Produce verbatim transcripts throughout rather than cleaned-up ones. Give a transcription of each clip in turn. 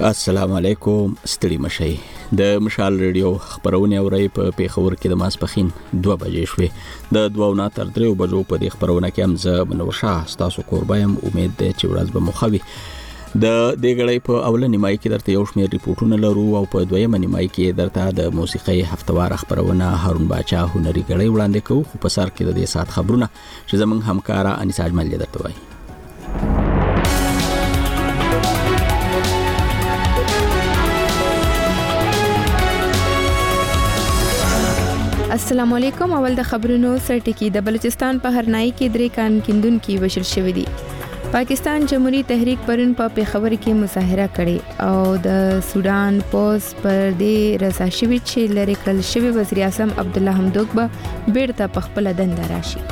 السلام علیکم، ستړي مشئ. د مشال ریډیو خبرونه اوري په پیښور کې د ماسپخین دوه بجې شوې. د دوه نه تر درې بجو په دې خبرونه کې هم زه منور شاه تاسو کوربایم. امید ده چې ورځ به مخوي. د دې غړې په اول نیمای کې درته یو شمېر ریپورتونه لرو او په دویمه نیمای کې درته د موسیقي هفتوار خبرونه هارون باچا هنري غړې وړاندې کوو. خو په سر کې د دې سات خبرونه چې زمونږ همکارا انیسا اجمل درته وایي. السلام علیکم. اول د خبرونو سرټکی. د بلوچستان په هرنای کې درې کان کیندون کې وشل شوې دي. پاکستان جمهوریت تحریک پرون په پیښور کې مظاهره کړې او د سودان پوس پر دې رضا شوی چې لری کړل شوی وزیر اعظم عبد الله حمدوک به بیرته په خپل دنده راشي.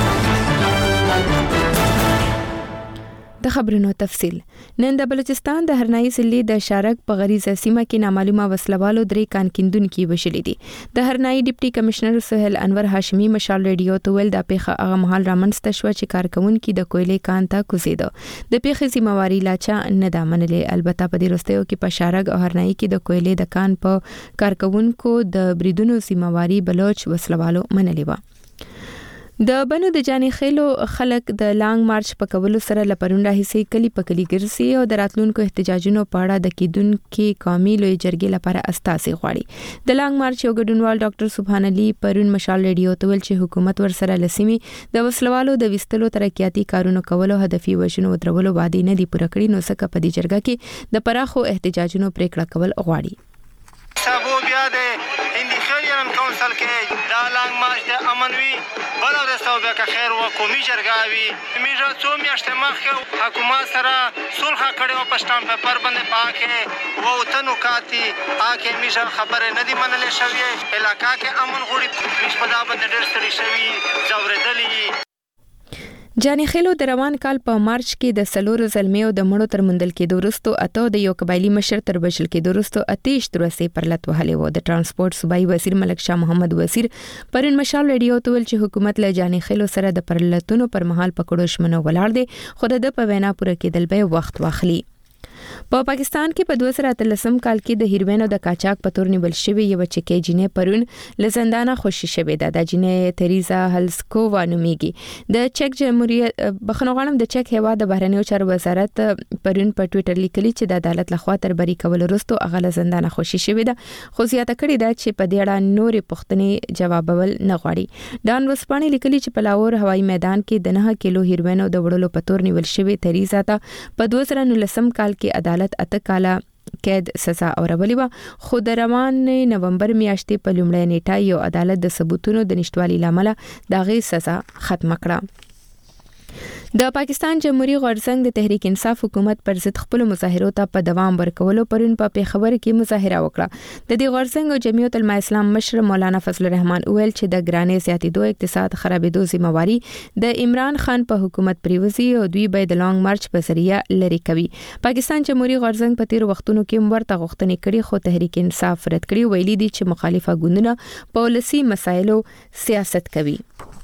د خبرونو تفصیل. نن د بلوچستان د هرنای ضلع د شارک په غریزه سیمه کې نامعلومه وسلوالو درې کان کیندون کې وشلې دي. د هرنای ډیپټي کمشنر سہیل انور هاشمی مشال ریډیو ته ویل د پیښه هغه مهال رامنځته شو چې کارکونکو د کویلې کان ته کوزیده. د پیښې ذمہواری لاچا نه دا منلې. البته په دې وروستیو کې په شارک او هرنای کې د کویلې د کان په کارکونکو د بریدونو ذمہواری بلوچ وسلوالو منلې و. د بنو د جاني خېلو خلک د لانګ مارچ په کولو سره لپرونډه حصے کلی په کلی ګرځي او د راتلونکو احتجاجونو په اړه د کیدونکو قومي لوی جرګې لپاره استاسي غواړي. د لانګ مارچ یو ګډونوال ډاکټر سبحان علي پرون مشال ریډیو ته ویل چې حکومت ورسره لسمي د وسلوالو د وستلو ترقیاتي کارونو کولو هدفي وژنو درولو وعده نه دی پوره کړی. نو څنګه په دې جرګه کې د پراخو احتجاجونو پریکړه کول غواړي. سبو بیا د هندي خیریان کونسل کې دا لانګ مارچ د امنوي بلو د صوبه که خیر و قومي جرګه وي. میږه څو میاشتې مخکې حکومت سره صلح کړې او په سټامپ پیپر باندې پاکه و وطن وکاتي پاکه میږه خبره نه دی منلې شوې. علاقه کې امن غوړي میږ په دا باندې ډېر ستړي شوي ځورېدلي. جاني خېلو د روان کال په مارچ کې د سلور زلمیو د مړو تر مندل کې دورستو اته د یو قبایلی مشر تر بشل کې دورستو اتیش ترسه پرلت وهلې و. د ترانسپورت صوبایي وزیر ملک شاه محمد وزیر پرون مشال ریډیو ته ویل چې حکومت له جاني خېلو سره د پرلتونو پر مهال پکړو شمنو ولاړ دي. خو د په وینا پوره کېدل به وخت واخلي. په پا پاکستان کې په دوه زره اتلسم کال کې د هیروینو د قاچاق په تور نیول شوی یو چکه جینې پرون لزندانه خوشی شوی ده. د جینې تریزا هلسکووا نومیږي. د چک جمهوریت بخنوغانم د چک هوا د بهرنیو چارو وزارت پرون په ټوئیټر لیکلی چې د عدالت لخوا تر بری کول وروسته هغه لزندانه خوشی شوی ده. خو زیاته کړی ده چې په دې اړه نورې پوښتنې جوابول نه غواړي. دان وسپانی لیکلی چې په لاهور هوایي میدان کې د نه کیلو هیروینو د وړلو په تور نیول شوی تریزا ته په دوه زره نولسم کال کې عدالت اته کاله قید سزا اورولې و. خو د روان نومبر میاشتې په لومړۍ نیټه یو عدالت د ثبوتونو د نشټوالي لامل دغه سزا ختم کړه. د پاکستان جمهوریت غورځنګ د تحریک انصاف حکومت پر ضد خپل مظاهرو ته په دوام ورکولو پرون په پیښور کې مظاهره وکړه. د دې غورځنګ او جمعیت العلماء اسلام مشر مولانا فضل الرحمن ویل چې د ګرانې زیاتېدو اقتصاد خرابېدو ذمہواری د عمران خان په حکومت پریوزي او دوی به د لانګ مارچ په ذریعہ لری کوي. پاکستان جمهوریت غورځنګ په تیر وختونو کې ورته غوښتنې کړې خو تحریک انصاف رد کړی. ویلي دي چې مخالفه ګوندونه پالیسي مسایلو سیاست کوي.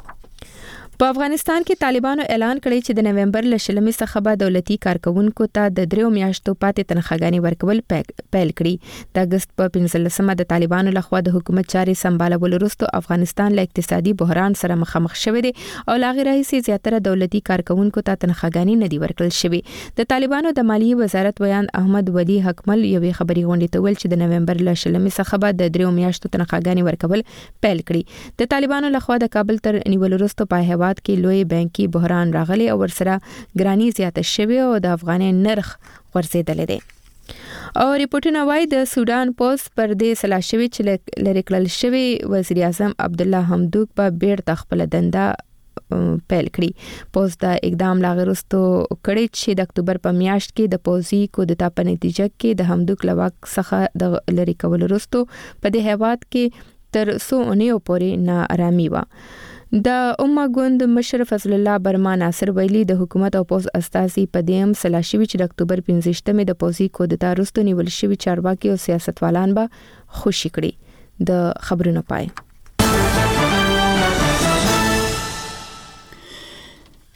په افغانستان کې طالبانو اعلان کړی چې د نومبر ل شلمې څخه به دولتي کارکونکو ته د دریو میاشتو پاتې تنخواګانې ورکول پیل کړي. د اگست په پنځلسمه د طالبانو لخوا د حکومت چارې سمبالول وروسته افغانستان له اقتصادي بحران سره مخامخ شوی دی او لاغې راهیسې زیاتره دولتي کارکونکو ته تنخواګانې نه دي ورکړل شوې. د طالبانو د مالیې وزارت ویان احمد ولی حکمل یوې خبري غونډې ته ویل چې د نومبر ل شلمې څخه به د دریو میاشتو تنخواګانې ورکول پیل کړي. د طالبانو لخوا د کابل تر نیول وروسته په کې لوی بانکي بحران راغلی او ورسره ګرانی زیاته شوی او د افغاني نرخ ورزيدل دي. او ریپورتونه وايي د سودان پوس پر دې سلا شوی چې لری کړل شوی وزیر اعظم عبد الله حمدوک په بیرته خپل دنده پیل کړی. پوس دا اقدام لاغرستو کړی چې د اکتوبر په میاشت کې د پوزي کودتا په نتیجه کې د حمدوک لواک څخه د لری کول وروسته په دې هیواد کې تر څو اونیو پورې ناارامي و. د امه ګوند مشر فضل الله برما ناصر ویلي د حکومت او پوز استازي په دیم سلاشوي چې د اکتوبر پنځشتمه د پوزي کودتا وروسته نیول شوی چارواکي او سیاستوالان به خوشی کړي. د خبرونو پای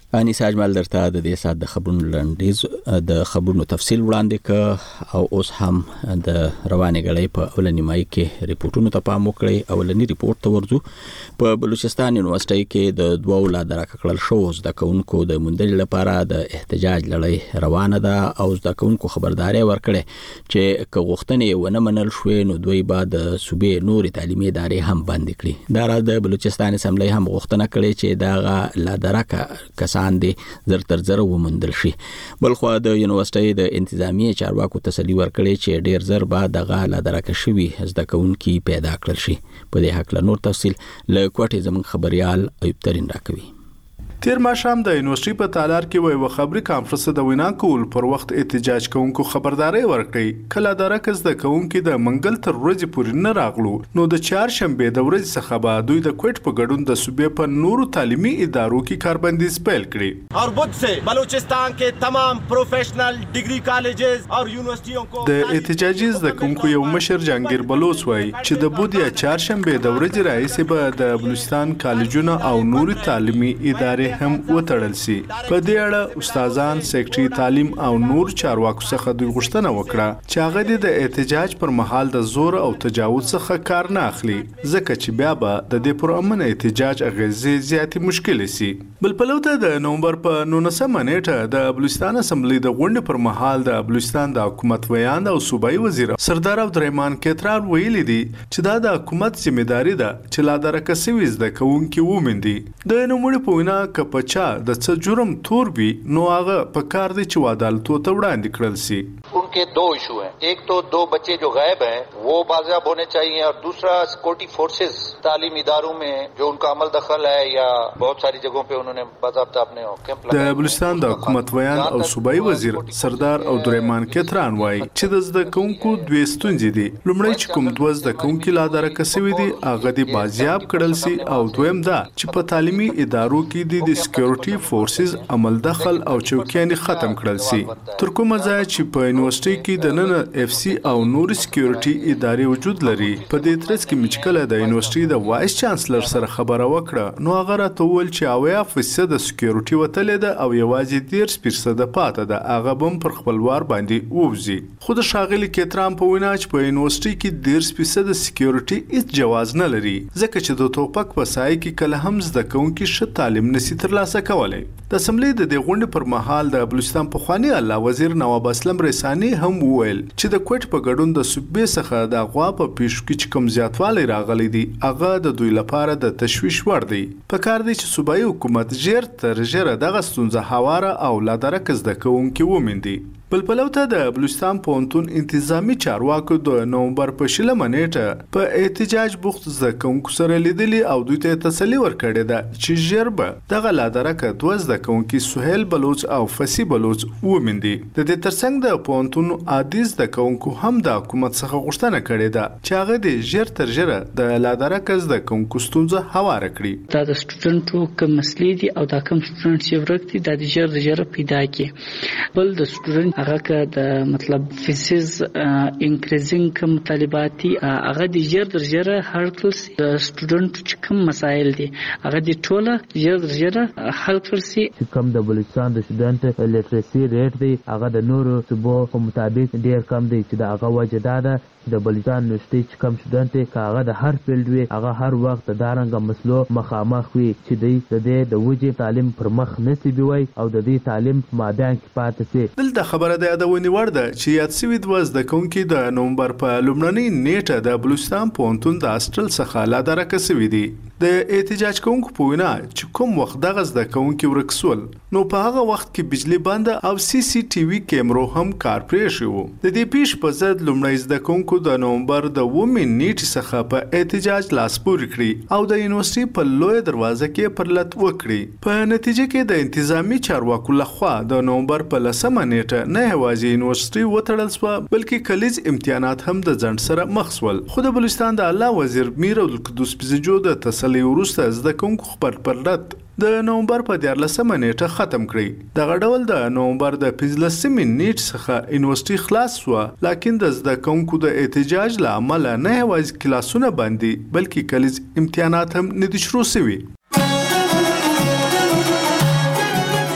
انیس اجمل درته د دې سات د خبرونو لنډیز د خبرونو تفصیل وړاندې ک او اوس هم د روانې غړې په اولنی مای کې ریپورتونو ته پام وکړي. اولنی ریپورت ته ورځو. په بلوچستان یونیورسيټي کې د دوه لا درک کړل شو د کونکو د مندل لپاره د احتجاج لړۍ روانه ده او د کونکو خبرداري ورکړي چې کغښتنې ونه منل شوې نو دوی بعد صوبې نور تعلیمي ادارې هم بند کړي. دا را د بلوچستان اسمبلی هم غوښتنه کړې چې دا لا درک کس اندي زر تر زر ومندل شي. بلخو د یونیورسيټي د انتظامی چارواکو تسلی ورکړي چې ډیر زر بعد دغه لا درک شوی زده کوونکي پیدا کړل شي. په دې حق له نور تفصیل له کوټې زمون خبريال ایوب ترين راکوي. تیر ماښام د یونیورسيټي په تالار کې وای و خبري کانفرنس د وینا کول پر وخت احتجاج کوونکو خبرداري ورکړي کله درکز د کوونکو د منګل تر ورځې پورې نه راغلو نو د چهارشنبه د ورځې څخه به دوی د کوټ په ګډون د صوبې په نورو تعلیمي ادارو کې کاربندیز پیل کړي اور بدھ سے بلوچستان کے تمام پروفیشنل ډیګری کالجز اور یونیورسيټیوں کو د احتجاجي د کوونکو یو مشر جهانگیر بلوچ وای چې د بودھ یا چهارشنبه د ورځې راځي به د بلوچستان کالجونو او نورو تعلیمي ادارې هم وتړل سي. په دې اړه استادان سیکریټري تعلیم او نور چارواکو څخه دوی غوښتنه وکړه چې هغه د احتجاج پر مهال د زور او تجاوز څخه کار نه اخلي ځکه چې بیا به د دې پر امن احتجاج اغیزې زیاتې مشکل سي. بل پلوته د نومبر په نولسمه نیټه د بلوچستان اسمبلی د غونډې پر مهال د بلوچستان د حکومت ویاند او صوبایي وزیر سردار عبدالرحمن کترار ویلي دي چې دا د حکومت ذمہداري ده چې لا درکه سوي زده کوونکي ومندي. د نوموړي په وینا کپچا د څه جرم تور وي نو هغه په کار دي چې عدالت ته وړاندې کړل سي. उनके दो इशू हैं. एक तो दो बच्चे जो गायब हैं वो बाजियाब होने चाहिए और दूसरा सिक्योरिटी फोर्सेस तालीम इदारों में जो उनका अमल दखल है या बहुत सारी जगहों पे उन्होंने बाज़ाब्ता अपने कैंप लगाए. د بلوچستان د حکومت ویاند او صوبایي وزیر سردار عبدالرحمن کتران وایي چې د زده کوونکو دوه ستونزې دي. لومړی چې کوم دوه زده کوونکي لا درکه سوي دي هغه دي بازیاب کړل سي او دویم دا چې په تعلیمي ادارو کې د سکیورټي فورسز عمل دخل او چوکیانې ختم کړل سي. تر کومه ځای چې په یونیورسيټي کې د نن اف سی او نور سکیورټي ادارې وجود لري په دې ترڅ کې مشکله د یونیورسيټي د وایس چانسلر سره خبره وکړه نو هغه راته ویل چې اویا فیصد د سکیورټي وتلې ده او یوازې ډیر فیصد پاتې ده هغه بم پر خپلوار باندې ووزي. خو د شاغلي کتران په وینا چې په یونیورسيټي کې ډیر فیصد سکیورټي هیڅ جواز نه لري ځکه چې د توپک په سای کې کله هم زده کوونکي ښه تعلیم نشي ترلاسه کولای. د اسمبلی د دې غونډې پر مهال د بلوچستان پخوانی الله وزیر نواب اسلم رسانی هم وویل چې د کوټ په ګډون د صوبې څخه د غوا په پیښو کې چې کوم زیاتوالی راغلی دی هغه د دوی لپاره د تشویش وړ دی. په کار دی چې صوبایي حکومت ژر تر ژره دغه ستونزه هواره او لا درکه زده کوونکي ومندي. بل پلوته د بلوچستان پونتون انتظامی چارواکو د نومبر په شلمه نیټه په احتجاج بوخت زده کوونکو سره لیدلي او دوی ته تسلی ورکړې ده چې ژر به دغه لا درکه دوه زده کوونکي سهیل بلوچ او فسی بلوچ ومندي. د دې ترڅنګ د پونتون عادي زده کوونکو هم د حکومت څخه غوښتنه کړې ده چې هغه د ژر تر ژره د لا درکه زده کوونکو ستونزه هواره کړي. دا د سټوډنټو کوم مسلې دي او دا کوم سټوډنټ چې ورک دي د ژر ژر پیدا کړي. بل د سټوډنټ هغه که د مطلب فیسز انکریزینګ کوم طالبات دي هغه د ژر در ژر حل کړي. د سټوډنټ چې کوم مسایل دي هغه د ټوله ژر در ژر حل کړي. کوم د بلوچستان د سټوډنټ لیټریسي ریټ دی هغه د نورو صوبو په مطابق ډیر کم دی چې د هغه وجه دا ده د بلوچستان یونیورسيټي چې کوم سټوډنټ هغه د هر فیلډ وي هغه هر وخت د دارنګ مسلو مخامخ وي چې دی د دې د وجه تعلیم پر مخ نسی بوي او د دې تعلیم مابین کې پاتې سي. دلته خبره ده د ونی ور ده چې یاد سوي د وز د کوونکي د نومبر په لومړنۍ نیټه د بلوچستان پونتون د هاستل څخه لا درکه سوي دي. د احتجاج کوونکو په وینا چې کوم وخت دغه زده کوونکي ورکسول نو په هغه وخت کې بجلی بند او سی سی ټي وي کیمرو هم کار پرې شو. د دې پیښ په ضد لومړی زده کوونکو د نومبر د ومې نیټې څخه په احتجاج لاس پورې کړی او د یونیورسيټي په لوی دروازه کې پر لټ وکړي. په نتیجه کې د انتظامی چارواکو لخوا د نومبر په لسمه نیټه نه یوازې یونیورسيټي وتړل شو بلکې کلیز امتحانات هم د ځنډ سره مخ شول. خو د بلوچستان د الله وزیر میر عبدالقدوس بزجو د تسلی وروسته زده کوونکو خبر پر لټ د نومبر په دیارلسمه نیټه ختم کړی. دغه ډول د نومبر د پنځلسمې نیټ څخه یونیورسيټي خلاص شو لکن د زده کوونکو د احتجاج له امله نه یوازې کلاسونه بندي بلکې کلیز امتحانات هم نه دي شروع شوي.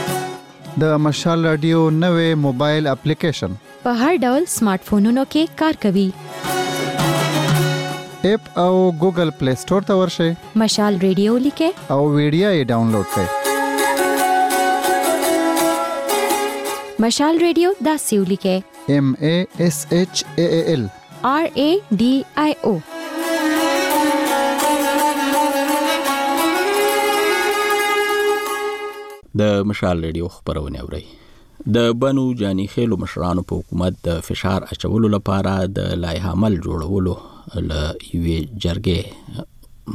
د مشال رادیو نوې موبایل اپلیکیشن په هر ډول سمارټ فونونو کې کار کوي. اپ او ګوګل پلی سٹور ته ورشئ. مشال رادیو لیکه او ویډیو یې ډاونلوډ کړئ. مشال رادیو داسې ولیکه: M A S H A A L R A D I O. د مشال رادیو خبرونه اوري. د بنو جانی خېلو مشرانو په حکومت د فشار اچولو لپاره د لایحه عمل جوړولو ل یوې جرګې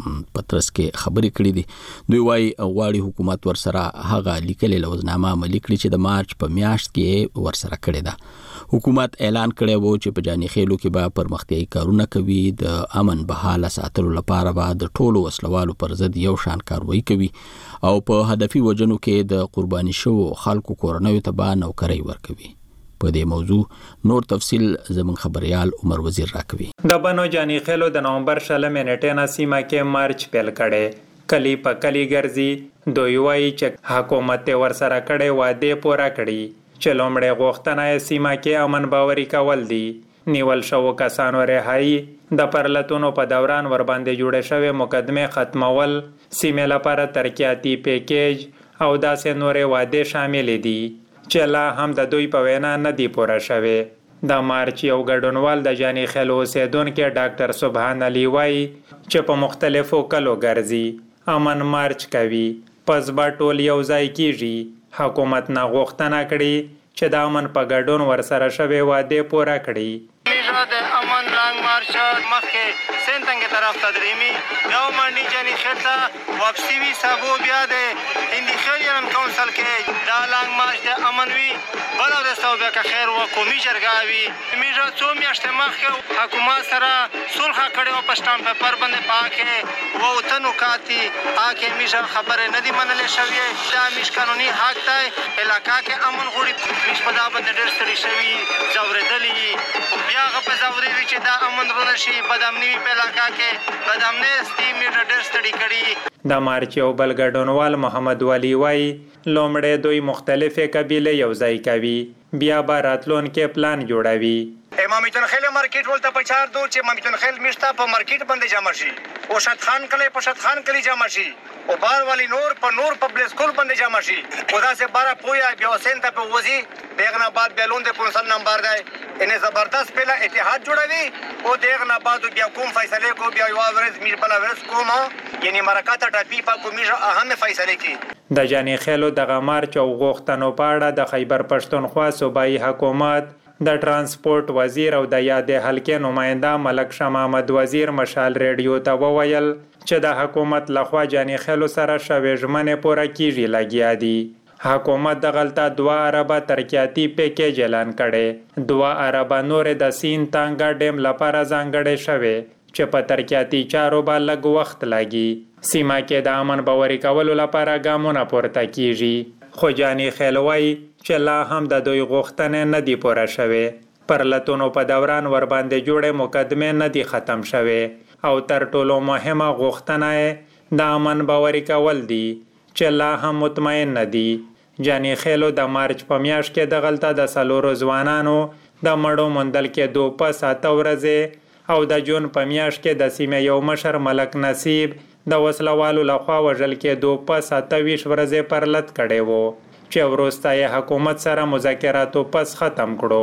پترس کې خبرې کړې دي. دوی وايي غواړي حکومت ورسره هغه لیکلې لوزنامه عملي کړي چې د مارچ په میاشت کې ورسره کړې ده. حکومت اعلان کړی وو چې په جانی خېلو کې به پرمختیايي کارونه کوي، د امن بحاله ساتلو لپاره به د ټولو وسلوالو پر ضد یو شان کاروایی کوي او په هدفي وجنو کې د قرباني شو خلکو کورنیو ته به نوکرۍ ورکوي. په دې موضوع نور تفصیل زمون خبريال عمر وزیر راکوي. د بنو جانی خېلو د نومبر شلمه نیټه نه سیمه کې مارچ پیل کړي، کلی په کلی ګرځي. دوی وايي چې حکومت ورسره کړي وعده پوره کړي چې لومړی غوښتنه یې سیمه کې امن باوري کول دي. نیول شو کسانو رهایی، د پرلتونو په دوران ور باندې جوړه شوې مقدمه ختمول، سیمه لپاره ترقیاتی پیکیج او داسې نورې وعده شامل دي چې لا هم د دوی په وینا نه دی پوره شوی. د مارچ یو ګډونوال د جانی خېلو اوسیدونکو ډاکټر سبحان علي وايي چې په مختلفو کلو ګرځي، امن مارچ کوي، پس با ټول یو ځای کیږي. حکومت نه غوښتنه کړي چې د امن په ګډون ورسره شوی وعده پوره کړي. د امن لانګ مارچ مخکې سنتنګ طرف ته درېمي یو منډي جانی خېل ته واپسي وي سابو بیا د هندي خیریان کونسل کې دا لانګ مارچ د امن وي بل ورځ بیا که خیر و قومي جرګه وي. میږه څو میاشتې مخکې حکومت سره صلح کړې وه په سټامپ پیپر باندې پاکې و اوته نکات دي پاکې میږه خبرې نه دي منلې شوې. دا میش قانوني حق دی، علاقه کې امن غوړي میش په دا باندې ډېر ستړي شوي ځورېدلي بیا هغه په ځورې وي چې دا امن رونه شي بدامني وي په علاقه کې بدامنۍ ستي میږه ډېر ستړي کړي. د مارچ یو بل ګډونوال محمد ولی وایي لومړی دوی مختلفې قبیلې یو ځای کوي، بیا به راتلونکي پلان جوړوي. مامیتون خیل مارکیټ ولته په چار دو چې مامیتون خیل میشته په مارکیټ باندې جمع شي، او شت خان کلی په شت خان کلی جمع شي، او بار والی نور په نور پبلک سکول باندې جمع شي. او داسې بارا پویا بیا حسین ته په وځي دغه نه بعد بیلون د کونسل نمبر دی ان زبردست پهلا اتحاد جوړوي او دغه نه بعد بیا کوم فیصله کو بیا یو ورځ میر بل ورځ کوم یعنی مرکات ټاپی په کومه اهم فیصله کی. د جانی خېلو دغه مارچ او غوښتنو په اړه د خیبر پښتونخوا صوبایي حکومت د ترانسپورت وزیر او د یاد حلقې نماینده ملک شاه محمد وزیر مشال رادیو ته وویل چې د حکومت لخوا جانی خېلو سره شوې ژمنې پوره کیږي لګیا دي. حکومت د غلطه دوه اربه ترقیاتی پیکیج اعلان کړي، دوه اربه نور د سین تانګا ډیم لپاره ځانګړې شوې چې په ترقیاتی چارو به لږ وخت لګي. سیمه کې د امن باوري کولو لپاره ګامونه پورته کیږي، خو جانی خېل وایي چې لا هم د دوی غوښتنې نه دي پوره شوې. پرلتونو په دوران ور باندې جوړې مقدمې نه دي ختم شوې او تر ټولو مهمه غوښتنه د امن باوري کول دي چې لا هم مطمئن نه دي. جانی خېلو د مارچ په میاشت کې د غلطه د څلورو ځوانانو د مړو موندل کېدو په اته ورځې او د جون په میاشت کې د سیمې یو مشر ملک نصیب د وسلوالو لخوا وژل کېدو په اته ویشت ورځې پرلت کړی وو چې وروسته یې حکومت سره مذاکراتو پس ختم کړو.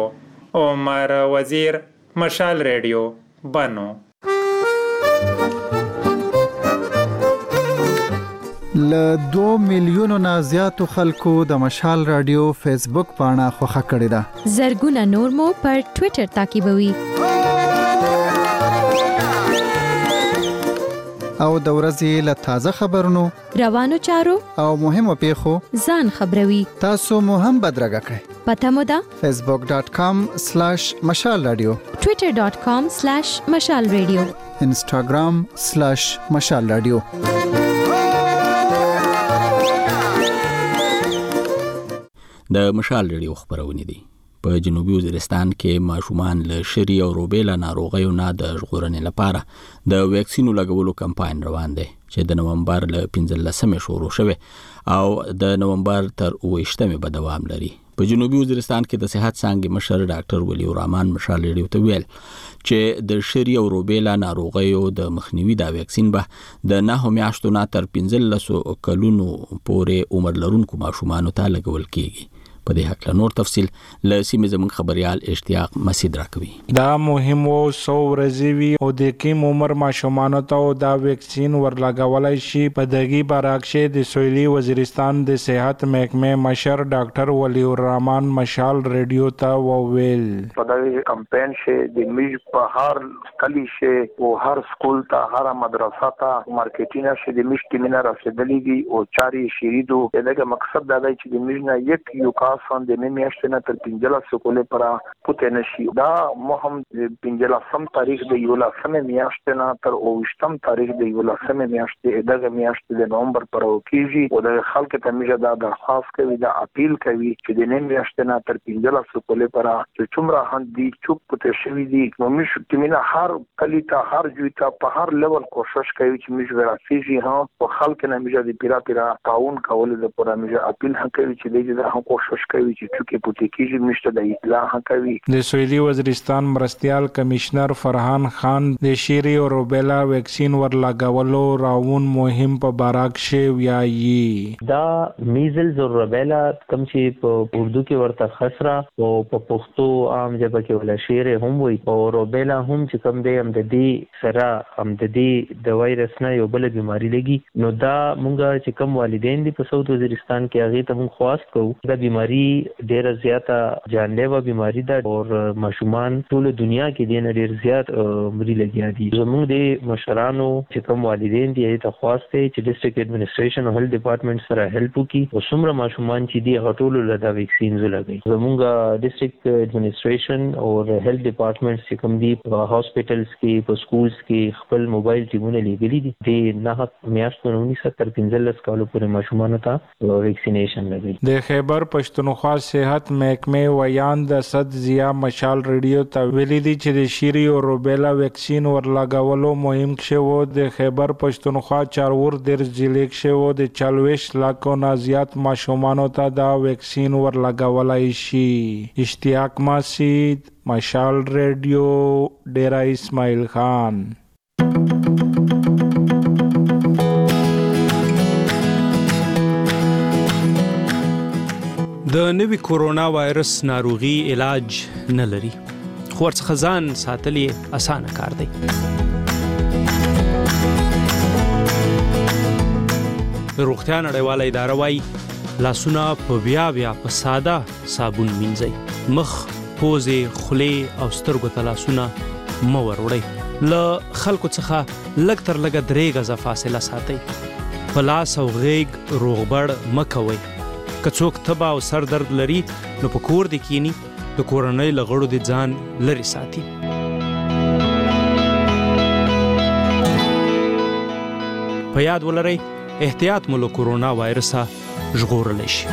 عمر وزیر، مشال رادیو، بنو. ل دو میلیونو نه زیاتو خلکو د مشال رادیو فیسبوک پاڼه خوښه کړې ده. زرګونه نور مو پر ټوئیټر تعقیبوي. او د ورځې له تازه خبرونو، روانو چارو او مهمو پیښو ځان خبروي. تاسو مو هم بدرګه کړئ. پته مو ده فیسبوک ډاٹ کام سلیش مشال رادیو، ټوئیټر ډاٹ کام سلیش مشال رادیو، انسټاګرام سلیش مشال رادیو. د مشال رادیو خبرونه دي په جنوبي وزیرستان کې ماشومان له شری او روبیلا ناروغیو نه د ژغورنې لپاره د ویکسینو لګولو کمپاین روان دی چې د نومبر له پنځلسمې شروع شوی او د نومبر تر اوویشتمې به دوام لري. په جنوبي وزیرستان کې د صحت څانګې مشر ډاکټر ولی الرحمن مشال ریډیو ته ویل چې د شری او روبیلا ناروغیو د مخنیوي دا ویکسین به د نهو میاشتو نه تر پنځلسو کلونو پورې عمر لرونکو ماشومانو ته لګول کیږي. په دې حق له نور تفصیل له سیمې زموږ خبريال اشتیاق مسعود راکوي. دا مهم وو سو ورځوي او د کیم عمر ماشومانو ته دا ویکسین ورلګولای شي. په دغه برعکس د سویلي وزیرستان د صحت محکمې مشر ډاکټر ولی الرحمن مشال ریډیو ته وویل په دغه کمپاین شه د میج په هر کلی شه او هر سکول ته هر مدرسه ته مارکیټینګ شه د میج ټیمینه رسیدلېږي او چاري شریدو دغه مقصد دا دی چې د میج نه یک یو خاصن د میاشتې نه تر پنځلسو کولې پر پته نشي. دا مهم پنځلسم تاریخ د یولسمې میاشتې نه تر اوویشتم تاریخ د یولسمې میاشتې دغه میاشتې د نومبر پر کېږي او د خلکو ته میجه دا درخواست کوي دا اپیل کوي چې د نیم میاشتې نه تر پنځلسو کولې پر چې څومره هندي چوپ پته شوی دي نو میش تمینه هر کلی ته هر جوی ته په هر لیول کوشش کوي چې میج ورافيږي ها په خلکو نه میجه د پیرا پیرا تعاون کول د پر میجه اپیل کوي چې دغه هم کوشش کوي چې چوکې پوتې کېږي مشته د اطلاع کوي. د سویلي وزیرستان مرستيال کمشنر فرحان خان د شری او روبیلا ویکسین ورلګولو راون مهم په باراک شی ویایي دا میزلز او روبیلا کوم چې په اردو کې ورته خسرا او په پښتو عام ژبه کې ولا شیر هم وي او روبیلا هم چې کوم دی هم د دې سره هم د دې د وایرس نه یو بل بیماری لګي. نو دا مونږه چې کوم والدین دي په سویل وزیرستان کې هغه ته مونږ خواست کوو دا بیماری ډیره زیاته جانلیوا بیماری ده او ماشومان ټول دنیا کې دینه ډیر زیات مری لګیا دي. زموږ د مشرانو چې کوم والدین دي ته خواسته چې ډیسټریکټ ایڈمنسټریشن او هیلث ډپارټمنټ سره هیلپ وکړي او څومره ماشومان چې دي هټول له دا ویکسینز لګي. زموږ ډیسټریکټ ایڈمنسټریشن او هیلث ډپارټمنټ چې کوم دي په هاسپټلز کې په سکولز کې خپل موبایل ټیمونه لګلي دي د نه میاشتو نه تر پنځلس کالو پورې ماشومان ته ویکسینیشن لګي. د خیبر پښتونخوا صحت محکمې ویان د صد ضیا مشال ریډیو ته ویلي دي چې د شری او روبیلا ویکسین ورلګولو مهم شوو د خیبر پښتونخوا چارور در ضلع کې وو د چلويش لاکو نه زیات ماشومانو ته دا ویکسین ورلګولای شي. اشتیاق مسعود مشال ریډیو ډیرا اسماعیل خان. د نوي کورونا وایرس ناروغي علاج نه لري خو ورڅخه ځان ساتل یې اسانه کار دی. روغتیا نړیواله اداره وايي لاسونه په بیا بیا په ساده صابون مینځئ. مخ پوزې خولې او سترګو ته لاسونه مه ور وړئ. له خلکو څخه لږ تر لږه درې غزه فاصله ساتئ. په لاس او غیږ روغبړ مه کوئ. که څوک تبه او سر درد لري نو په کور دې کینی د کورنۍ له غړو دې ځان لرې ساتي. په یاد ولرئ احتیاط مو له کورونا وایرسه ژغورلی شي.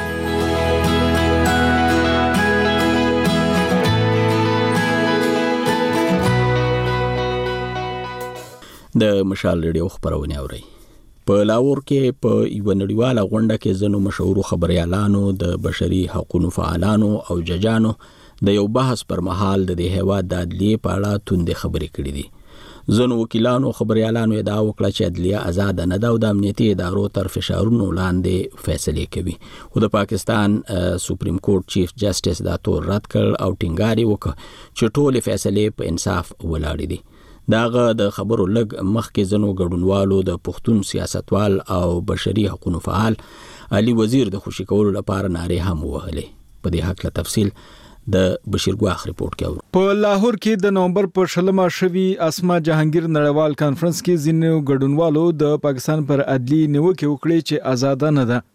د مشال ریډیو خبرونه اورئ. په لاهور کې په یو نړیواله غونډه کې ځینو مشهورو خبريالانو د بشري حقوقو فعالانو او ججانو د یو بحث پر مهال د هیواد د عدلیه په اړه توندې خبرې کړې دي. ځینو وکیلانو خبريالانو ادعا وکړه چې عدلیه آزاد نه ده او د امنیتي ادارو تر فشارونو لاندې فیصله کوي. او د پاکستان سپریم کورټ چیف جسټس دا تور رد کړ او ټینګاري وکړ چې ټول فیصله په انصاف ولاړې دي. داغه د خبرو لګ مخکې زنو ګډونوالو د پښتون سیاستوال او بشري حقوقو فعال علي وزیر د خوشی کولو لپاره ناره هم وهلې. په دې حق له تفصیل د بشیر ګواخ ریپورت کوي. په لاهور کې د نومبر په شلمه شوی اسما جهانگیر نړیوال کانفرنس کې ځینو ګډونوالو د پاکستان پر عدلی نیوکه وکړي چې آزاد نه ده.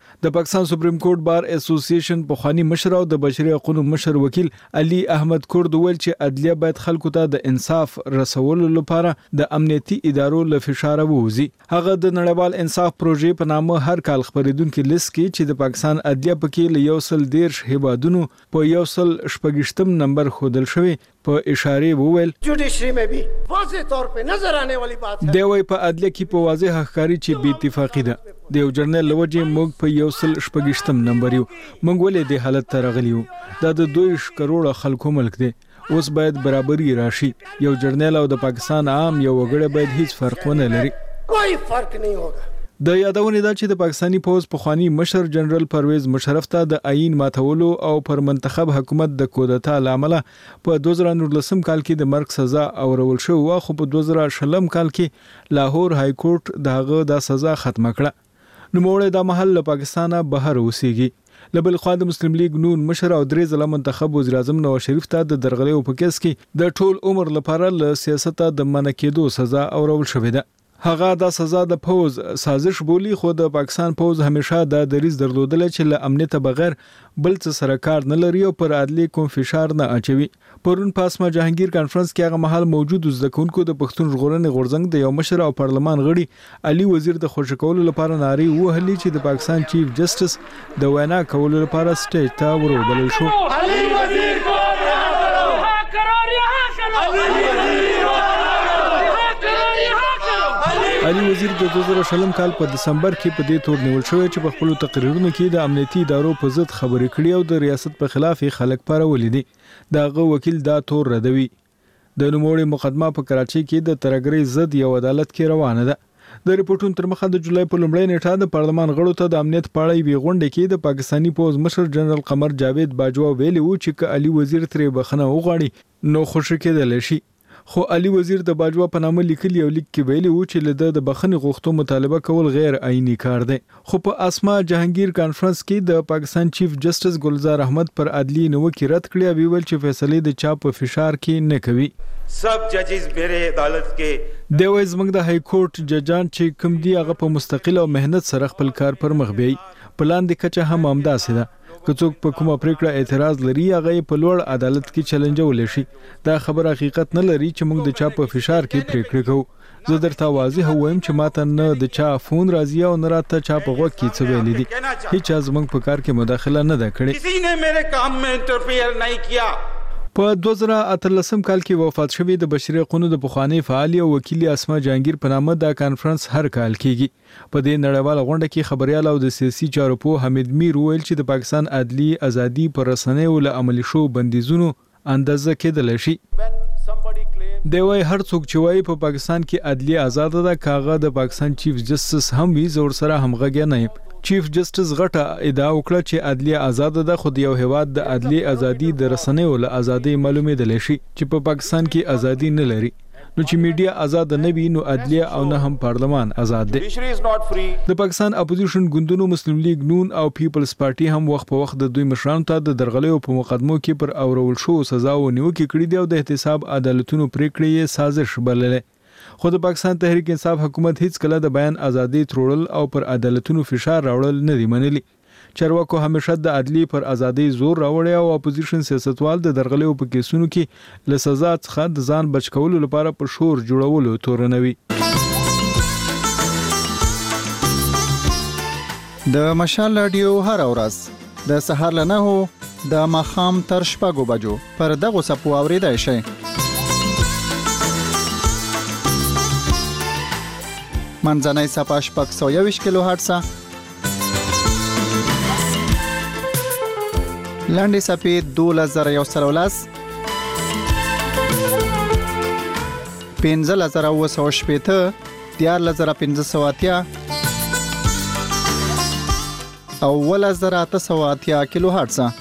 د پاکستان سپریم کورټ بار اسوسییشن پخوانی مشر او د بشري حقوقو مشر وکیل علي احمد کورد ویل چې عدلیه باید خلکو ته د انصاف رسولو لپاره د امنیتي ادارو له فشار ووځي. هغه د نړیوال انصاف پروژې په نامه هر کال خبرېدونکو لیست کې چې د پاکستان عدلیه پکې له یو سل دیرش هیوادونو په یو سل شپږشتم نمبر خودل شوی په اشاره وویل جوډیشری میں بھی واضح طور په نظر آنے والی بات ہے. دی وی په عدلیه کې په واضح ښکاری چې بې اتفاقی ده. د یو جرنل لوجه موږ په یو سل شپږشتم نمبر یو موږ ولې د حالت تر غلیو دا د دوه کروڑ خلکو ملک دی. اوس باید برابرۍ راشي. یو جرنل او د پاکستان عام یو وګړی باید هیڅ فرق ونه لري. کوئی فرق نه ہوگا. د یادونه ده چې د پاکستانی پوز پخوانی مشر جنرال پرویز مشرف ته د آئین ماتولو او پر منتخب حکومت د کودتا لامل په دوه زره نولسم کال کې د مرګ سزا اورول شو او خو په دوه زره شلم کال کې لاهور های کورټ دغه د سزا ختم کړه. نو موږ د محل له پاکستانه بهر اوسېږي. لبل خوا د مسلم لیگ نون مشر او درې ځله منتخب وزیر اعظم نواز شریف ته د درغلې په کیس کې د ټول عمر لپاره له سیاست د منع کېدو سزا اورول شوې ده. هغه د سزا د پوز سازش بولی خو د پاکستان پوز همیشه د دریز درلودل چې له امنیت بغیر بل څه سره کار نه لري او پر عدالت کوم فشار نه اچوي. پرون پاسما جهانگیر کانفرنس کې هغه محل موجود زدکونکو د پښتون ژغورنې غورځنګ د یو مشر او پارلمان غړي علي وزیر د خوشی کولو لپاره ناری وهلي چې د پاکستان چیف جسټس د وینا کولو لپاره سټیج ته ورولل شو. علي وزیر کو رها کرو رها کرو. علي وزیر د دوه زره شلم کال په دسمبر کې په دې تور نیول شوی چې په خپل تقریرونو کې د امنیتي ادارو په ضد خبرې کړې او د ریاست په خلاف خلک پارولې دي. دغه وکیل دا تور ردوي. د نوموړي مقدمه په کراچۍ کې د ترګرۍ ضد یو عدالت کې روانه ده. د ریپورتونو تر مخه د جولای په لومړۍ نیټه د پارلمان غړو ته د امنیت په اړه وی غونډه کې د پاکستانی پوز مشر جنرال قمر جاوید باجوا ویلي و چې علي وزیر ترې بخنه وغواړي نو خوشی کېدل شي. خو علي وزیر د باجوا په نامه لیکلي او لیک کې ویلي و چې له د بخښنې غوښتو مطالبه کول غیر آئینی کار دی. خو په اسما جهانگیر کانفرنس کې د پاکستان چیف جسټس ګلزار احمد پر عدلی نوکي رد کړی او ویل چې فیصله د چا په فشار کې نه کوي. سب ججز میرے عدالت کې د وایز موږ د های کورټ ججان چې کوم دی هغه په مستقل او مهنت سره خپل کار پر مخ بیاي. پلان د کچه هم همداسې ده. که څوک په کومه پریکړه اعتراض لري هغه په لوړ عدالت کې چیلنجول شي. دا خبره حقیقت نه لري چې موږ د چا په فشار کې پریکړه کوو. زه درته واضح وایم چې ماته نه د چا فون راځي او نه راته چا په غوږ کې څه ویلي دي. هیڅ زموږ په کار کې مداخله نه ده کړې. کسی نے میرے کام میں انٹرفیئر نہیں کیا. په دوه زره اتلسم کال کې وفات شوی د بشري حقوقو د پخوانی فعال او وکیل اسما جهانگیر په نامه د کانفرنس هر کال کیږي. په دې نړیواله غونډه کې خبريال او د سیاسي چارو په حمید میر ویل چې د پاکستان عدلی ازادي پر رسنیو له عملي شو بندیزونو اندازه کېدل شي. دی وای هر څوک چې وای په پاکستان کې عدلی آزاد ده کاغه د پاکستان چیف جسټس هم وی زور سره همغږی نه یم. چیف جسټس غټه ادعا وکړه چې عدلیه آزاد ده خو د یو هیواد د عدلی ازادي د رسنیو له ازادي معلومېدل شي چې په پاکستان کې ازادي نه لري. نو چې میډیا آزاد نه وي نو عدلیه او نه هم پارلمان آزاد دي. د پاکستان اپوزیشن ګوندونو مسلم لیگ نون او پیپلز پارټي هم وخت په وخت د دوی مشرانو ته د درغلیو په مقدمو کې پر اورول شو سزا او نیوکه کړې دي او د احتساب عدالتونو پریکړې یې سازش بللې. خو د پاکستان تحریک انصاف حکومت هیڅ کله د بیان ازادي ترورل او پر عدالتونو فشار راوړل نه دی منلي. چارواکو همیشه د عدلی پر ازادي زور راوړی او اپوزیشن سیاستوال د درغلیو په کیسونو کې له سزا څخه د ځان بچ کولو لپاره په شور جوړولو تورنوي. د مشال رادیو هر ورځ د سهار له نهو د ماښام تر شپږو بجو پر دغه سپو اوریدای شئ. منځنۍ صفحه شپږ سوه یوویشت کیلو هرتز، لنډې صفحې دولس زره یو سل او لس، پنځلس زره اووه سوه شپېته، دیارلس زره پنځه سوه اتیا او اوولس زره اته سوه اتیا کیلو هرتز.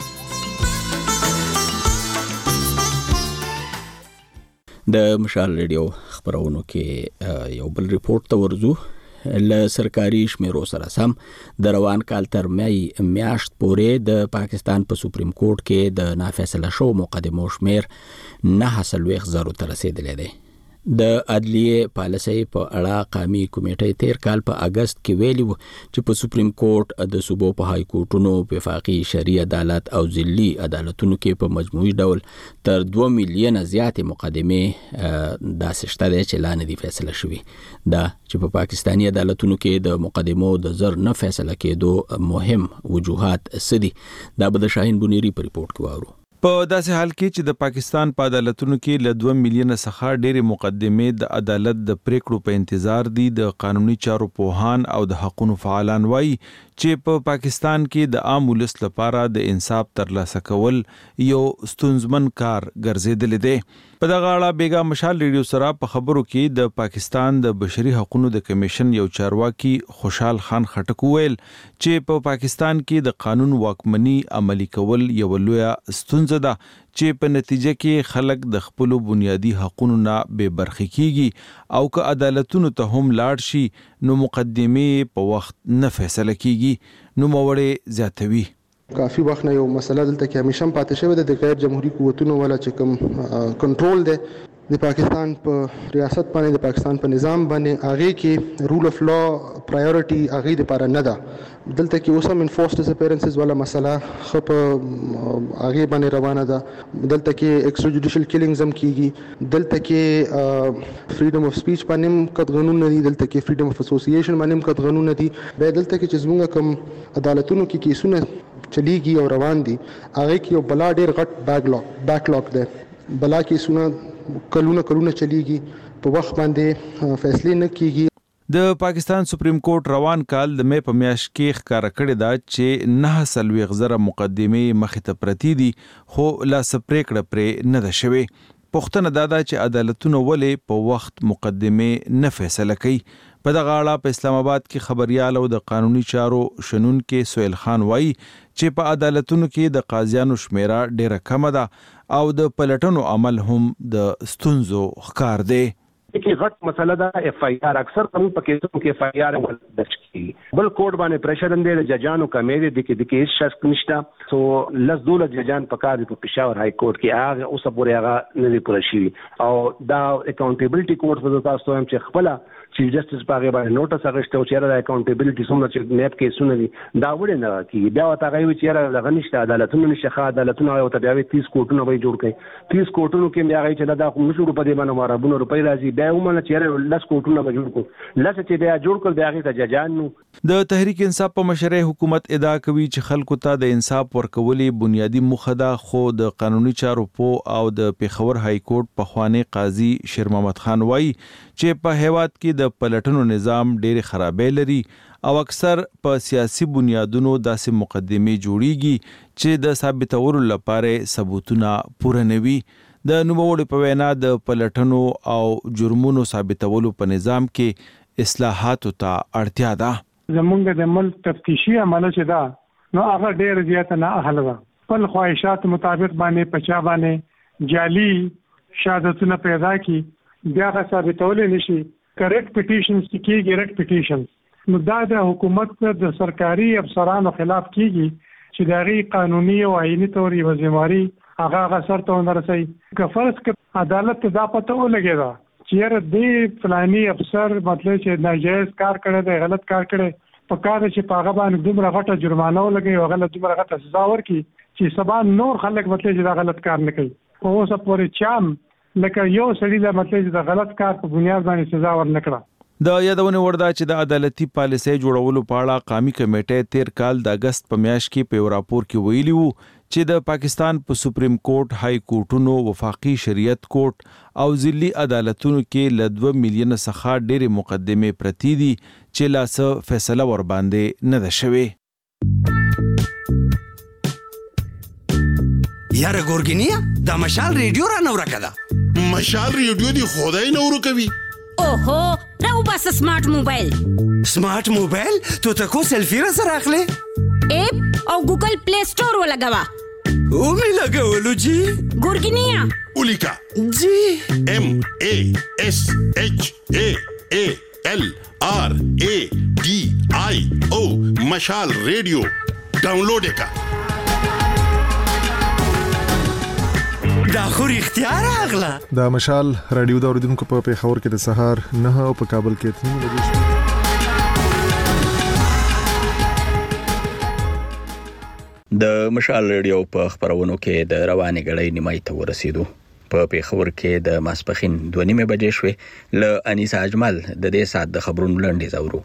د مشال ریډیو خبرونو کې یو بل ریپورت ته ورځو. له سرکاري شمیرو سره سم د روان کال تر مئی میاشت پورې د پاکستان په سپریم کورټ کې د نافیصله شو مقدمو شمیر نه حاصل ویخ زرو ته رسیدلی دی. د عدلیه پالیسي په اړه قومي کمیټې تیر کال په اگست کې ویلي و چې په سپریم کورټ د صوبو په های کورټونو وفاقي شرعي عدالت او ځلي عدالتونو کې په مجموعي ډول تر دوه میلیونه زیاتې مقدمې داسې شته چې لا نه دي فیصله شوي. دا چې په پاکستاني عدالتونو کې د مقدمو د زر نه فیصله کېدو مهم وجوهات څه دي، دا به د شاهین بنيري په ریپورت کې واورو. په داسې حال کې چې د پاکستان په عدالتونو کې له دوه میلیونه څخه ډېرې مقدمې د عدالت د پریکړو په انتظار دي، د قانوني چارو پوهان او د حقوقو فعالان وایي چې په پاکستان کې د عام ولس لپاره د انصاف ترلاسه کول یو ستونزمن کار ګرځېدلی دی. په دغه اړه بیګا مشال ریډیو سره په خبرو کې د پاکستان د بشري حقوقو د کمیشن یو چارواکي خوشحال خان خټک ویل چې په پاکستان کې د قانون واکمني عملي کول یو لوی ستونزه ده چې په نتیجه کې خلک د خپل بنیادی حقوقو نه بے برخې کیږي او که عدالتونو ته هم لاړ شي نو مقدمه په وخت نه فیصله کیږي. نو موړې زیاتوي کافی وخت نه یو مسله دلته کې همیشه پاتې شوی د غیر جمهوریت قوتونو ولا چې کوم کنټرول دی د پاکستان په ریاست باندې، د پاکستان په نظام باندې، هغه کې رول اف لا پرایورټي هغه د لپاره نه ده. دلته کې اوس هم انفورسډ ډیسپیرنسز ولا مسله خپ هغه باندې روانه ده. دلته کې ایکسترا جوډیشل کیلینګز هم کیږي. دلته کې فریډم اف سپیچ باندې کډ قانون نه دي. دلته کې فریډم اف اسوسییشن باندې کډ قانون نه دي. به دلته کې چې زموږ کوم عدالتونو کې کیسونه چلیږي او روان دي هغه کې یو بلا ډیر غټ بیک لاک بیک لاک ده. بلا کیسونه کلونه کلونه چلیږي، په وخت باندې فیصله نه کیږي. د پاکستان سپریم کورټ روان کال د مې په میاشت کې ښکاره کړی دا چې نه سلويغ زره مقدمې مخې ته پرتی دي خو لا سپریکړه پرې نه ده شوی. پښتنه دا ده چې عدالتونو ولې په وخت مقدمې نه فیصله کوي. په دغه اړه په اسلام آباد کې خبريال او د قانوني چارو شنون کې سہیل خان وایي چې په عدالتونو کې د قاضیانو شمیره ډیره کم ده او د پلټنو عمل هم د ستونزو ښکار دی. کې غټ مسله ده اف آی آر اکثر کوم پکې څو کې اف آی آر درج کی بل کوډ باندې پریشر اندې د ججانو کمیره د کې د کې شک نشته. سو لس دوله ججان پکار په پېښور های کورټ کې هغه اوس پورې هغه نه دی پوره شوی او دا اکاونټیبلټي کورټ په تاسو هم چې خپل چیف جسټس په هغه باندې نوټس اغشته او چې را اکاونټیبلټي څومره چې نیټ کې سونه دي دا وړي نه کی بیا وتا غوي چې را غنښت عدالتونو نشه عدالتونو او ته بیا تیس کوټونو به جوړ کړي. تیس کوټونو کې بیا غي چې دا کوم نشو په دې باندې مرابونو روپۍ راځي بیا ومنه چې لس کوټونو به جوړ کړو لس چې بیا جوړ کړ بیا غي ته ججانو. د تحریک انصاف په مشرۍ حکومت ادعا کوي چې خلکو ته د انصاف ورکولې بنیادی موخه ده، خو د قانوني چارو په او د پیښور های کورټ په خوانی قاضي شیر محمد خان وایي چې په هیواد کې د پلټنو نظام ډېر خرابې لري او اکثر په سیاسي بنیادونو داسې مقدمې جوړیږي چې د ثابتولو لپاره ثبوتونه پوره نه وي. د نوموړي په وینا د پلټنو او جرمونو ثابتولو په نظام کې اصلاحاتو ته اړتیا ده. زمونږ د ملک تفتیشي عمله چې ده نو هغه ډېر زیاته نه اهل ده. خپل خواهشات مطابق باندې پچا باندې جعلي شهادتونه پیدا کی بیا غا ثابتولې نشي. کریکټ پټیشنز کیږي ریکټ پټیشنز نو دا د حکومت د سرکاري افسرانو خلاف کیږي چې دغه قانوني او آئینی تور یو ذمہواری هغه غسر ته ونرسي. که فرض ک عدالت دا پته ولګي دا چې دې فلاني افسر مطلب چې ناجایز کار کړی دی غلط کار کړی په کار چې په هغه باندې دومره غټه جرمانه ولګي او غلط دومره غټه سزا ورکړي چې سبا نور خلک مطلب چې دا غلط کار نه کوي. په اوسه پورې چام لکه یو سړي له مطلب چې دا غلط کار په بنیاد باندې سزا ورنکړه. د یادونه وردا چې د عدالتي پالیسۍ جوړولو په اړه قومي کمیټه تیر کال د اگست په میاشت کې په راپور کې ویلي وو چې د پاکستان په سپریم کورټ، های کورټونو، وفاقي شریعت کورټ او ځلي عدالتونو کې له دوه میلیونه څخه ډېرې مقدمې پرتی دي چې لا څه فیصله ور باندې نه ده شوې. یاره ګورګینیا د مشال ریډیو را نو راکړه. مشال ریډیو دی خدای نو ورکوي. اوهو راو بس سمارټ موبایل. سمارټ موبایل تو تکو سیلفی را سره اخلي اپ او ګوګل پلی سٹور ولګوا او می لګولو جی ګورګینیا اولیکا جی ام ا اس اچ ا ا ال آر ا ډي آی او مشال ریډیو ډاونلوډ کا. دا خو رښتیا راغله. د مشال رادیو د اوریدونکو په پیښور کې د سهار نه او په کابل کې تین بجې د مشال رادیو په خبرونو کې د رواني غړې نیمای ته ورسېدو. په پیښور کې د ماسپخین دوه نیمه بجې شوې. ل انیسا اجمل د دې سات د خبرونو لنډیز اورو.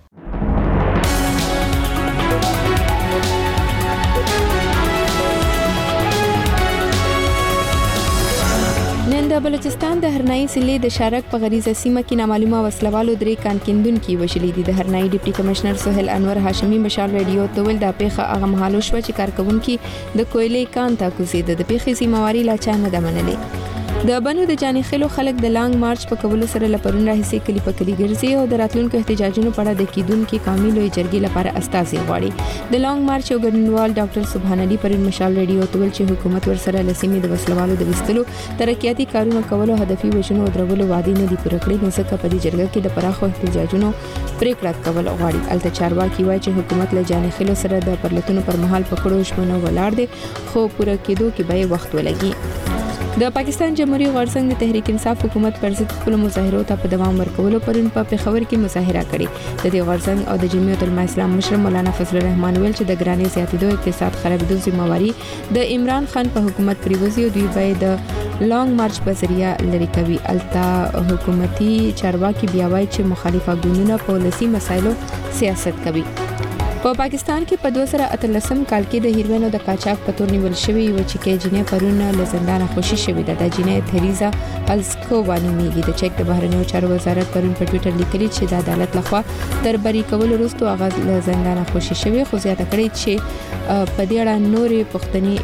نن د بلوچستان د هرنائی سیلې د شارک په غریزه سیمه کې نامعلومه وسلوالو درې کانکیندونکو وشلې دي. د هرنائی ډیپټي کمشنر سہیل انور هاشمی مشال رادیو ته ویل دا پیښه هغه مهالو شو چې کارکونکو د کویلې کان ته کوزید. د پیښې سیمواري لا چا نه منلې. د بنو د جاني خلو خلک د لانګ مارچ په کولو سره لپرون راهسي کلی په کلی ګرځي او د راتلونکو احتجاجونو په اړه د کیدونکو قومي لوی جرګې لپاره استازي غواړي. د لانګ مارچ یو ګډونوال ډاکټر سبحان علي پرین مشال رادیو ته ویل چې حکومت ورسره لسیمې د وسلوالو د وستلو ترقیاتي کارونه کولو هدفي وژنو او درولو وعده نه دي پوره کړې. نو څنګه په دې جرګه کې د پراخو احتجاجونو پریکړه کول غواړي. الته چارواکي وایي چې حکومت له جاني خلو سره د پرلتونو پر مهال پکړو شونه ولاړ دي خو پوره کېدو کې به وخت ولګي. د پاکستان جمهوریت غورځنګ د تحریک انصاف حکومت پر ضد خپل مظاهرو ته په دوام ورکولو پرون په پیښور کې مظاهره کړې. د دې غورځنګ او د جمعیت العلماء اسلام مشر مولانا فضل الرحمن ویل چې د ګرانۍ زیاتېدو اقتصاد خرابېدو ذمہواری د عمران خان په حکومت پریوزي او دوی به د لانګ مارچ په ذریعہ لری کوي. التا حکومتي چارواکي بیا وایي چې مخالفه ګوندونه په ولسی مسایلو سیاست کوي. په پاکستان کې په دوه زره اتلسم کال کې د هیروینو د قاچاق په تور نیول شوی و چې کې جنې پرون له زندان خوشي شوې ده. د جنې تریزا السکووا نومیږي. د چک د بهرنیو چارو وزارت پرون په ټوئیټر لیکلي چې د عدالت لخوا تر بری کول وروسته هغه له زندان خوشي شوی خو زیاته کړی چې په دې اړه نورې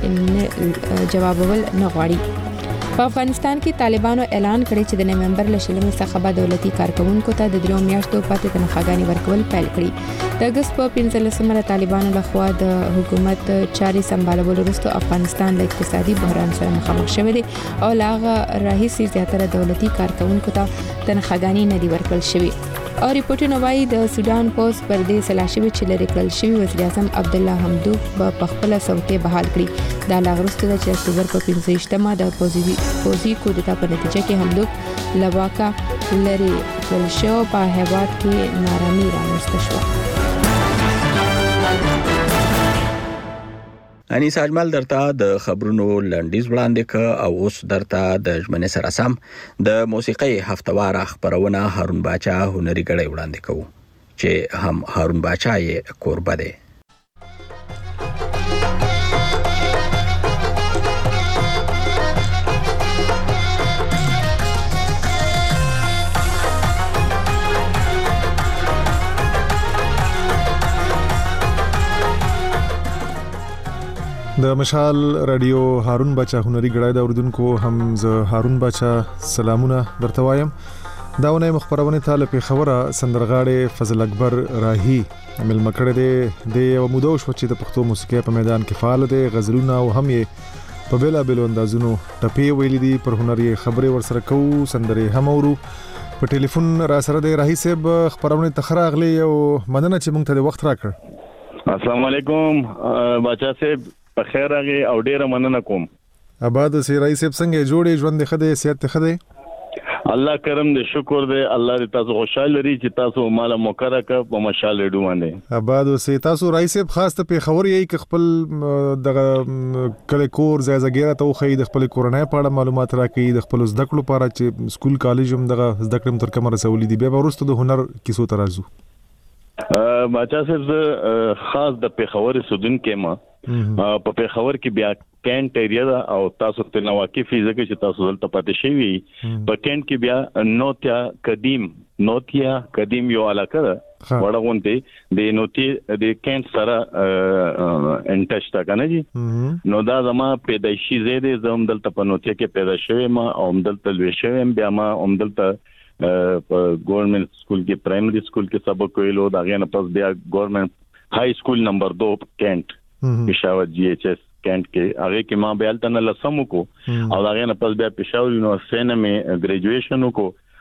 پوښتنې جوابول نه غواړي. په افغانستان کې طالبانو اعلان کړی چې د نومبر له شلمې څخه به دولتي کارکونکو ته د درو میاشتو پاتې تنخواګانې ورکول پیل کړي. د اگست په پنځلسمه طالبانو لخوا د حکومت چاري سمبالولو وروسته افغانستان له اقتصادي بحران سره مخامخ شوی دی او لاغه راهیسي زیاتره دولتي کارکونکو ته تنخواګانې نه دی ورکول شوی. او ریپورتونه وايي د سودان پوس پر دې سلاشوي چې لري کړل شوی وزیر اعظم عبد الله حمدوک په خپل څوکۍ بحال کړی. دا لاغرسته د چې اکتوبر په پنځه مه د پوزي پوزي کودتا په نتیجه کې حمدوک لواکا لري کړل شو. په هیواد کې نارامي رامنځته شوه. انیس اجمل درته د خبرونو لنډیز وړاندې ک او اوس درته د ژمنې سره سم د موسیقي هفتوار خبرونه هارون باچا هنري غړي وړاندې کوو چې هم هارون باچا یې قربا دی. د مشال رادیو هارون باچا هنري غړای د اوردونکو هم ز هارون باچا سلامونه درته وایم. داونه مخبرونه طالب خبره سندرغاړي فضل اکبر راهي مل مکړه د یو مودو شو چې د پښتو موسیقي په میدان کې فعال دي. غزلونه او هم یې په بلا بل اندازونو ټپي ویل دي. پر هنري خبره ورسره کو سندري هم اورو. په ټلیفون را سره د راهي صاحب خبرونه تخراغلي او مننه چې مونږ ته وخت راکړ. السلام علیکم باچا صاحب په خیر راغی او ډیره مننه کوم. آباد سي رئیس صاحب څنګه جوړې ژوند خده صحت خده؟ الله کرم دې شکر دې الله دې تاسو خوشاله لري چې تاسو مال موکره ک په مشال ډو باندې. آباد سي تاسو رئیس صاحب خاص ته په خبر یې ک خپل د کله کور زیازګیره ته خو د خپل کورنۍ په اړه معلومات راکې د خپل زده کړو لپاره چې سکول کالج هم دغه زده کړم تر کومه رسولې دي. بیا ورسته د هنر کیسو ترازو باچا صاحب خاص د پیښور سودن کې ما په پیښور کې بیا کینټ ایریا او تاسو ته نو واقعي ځکه چې تاسو دلته پاتې شوی په کینټ کې بیا نوتیا قدیم نوتیا قدیم یو علاقه ده وړاندې د نوتی د کینټ سره انټچ تا کنه جی نو دا زما پیدایشي زیاده زم دلته په نوتیا کې پیدا شوی ما او دلته لوي شوی بیا ما هم دلته په ګورنمنت سکول کې پرایمري سکول کې سبق ویلو دا غنه پس بیا ګورنمنت های سکول نمبر دو کینټ پېښور جی ایچ ایس کینټ کې هغه کې ما بیا تل لسمو کو او دا غنه پس بیا پېښور یونیورسيټي نه مې ګریجویشن کو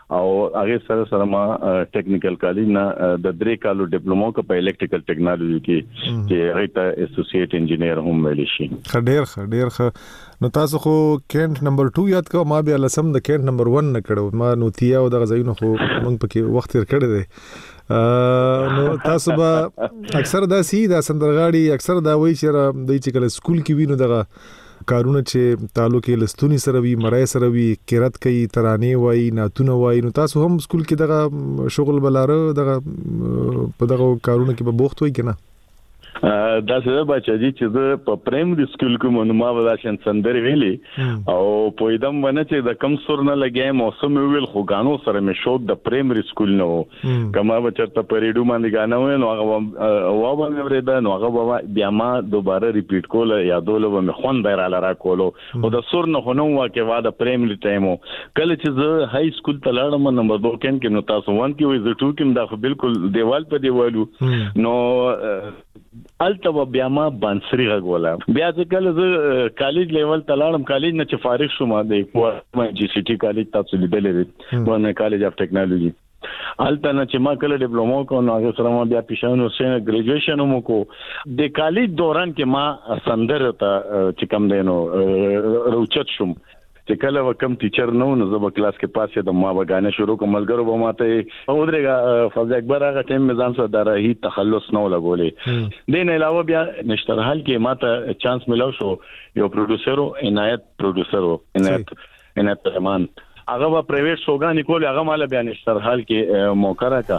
او هغه سره سره ما ټیکنیکل کالج نه د درې کالو ډیپلوما کو په الکتریکل ټیکنالوژي کې چې هغه ته اسوسییټ انجینیر هم ویل شي. خډیر خډیر خ نو تاسو خو کینټ نمبر دو یاد کو ما بیا لسم د کینټ نمبر یک نه کړو ما نوتیا او د غزاینو خو موږ پکې وخت تیر کړی دی نو تاسو به اکثر دا سی دا سندرغاړي اکثر دا وایي چې د چې کله سکول کې وینو دغه کارونه چې تعلق لستونی سره وي مړای سره وي قرات کوي ترانه وایي ناتونه وایي نو تاسو هم سکول کې دغه شغل بلاره دغه په دغه کارونه کې به بوخت وي کنه؟ دا څه بچا دي چې په پرایمري سکول کې مونږ ما ولاشن سندري ویلي او په دې باندې چې د کم سور نه لګي موسم ویل خو غانو سره مې شوق د پرایمري سکول نو کما بچرته پریډو باندې غانو نو هغه وا باندې وردا نو هغه بیا ما دوباره ریپیټ کول یادول و مې خوان بیر علی را کولو او د سور نه خنو واکه وا د پرایمري ټایمو کله چې زه های سکول ته لاړم نمبر دو کې نو تاسو وان کې وې زه ټو کې دا خو بالکل دیوال په دیوالو نو الته بیا ما بانسری غولا بیا چې کله زه کالج لیول ته لاړم کالج نه چې فارغ شوم د کوه جی سی ټی کالج تاسو لیدلې ونه کالج اف ټیکنالوژي الته نه چې ما کله ډیپلوما کو نو هغه سره ما بیا پښانو سره ګریجویشن مو کو د کالج دوران کې ما سندر ته چې کم دینو روچت شوم چې کله وکم ټیچر نو نو زه په کلاس کې پاسه د ما بغانه شروع کوم ملګرو به ماته او درګه فضل اکبر هغه ټیم میزان سره درهي تخلص نو لګولې دین علاوه بیا نشتر حال کې ماته چانس ملو شو یو پروډوسر عنایت پروډوسر عنایت عنایت رحمان هغه په پرایویټ شوګانی کول هغه مال بیا نشتر حال کې موقع راکا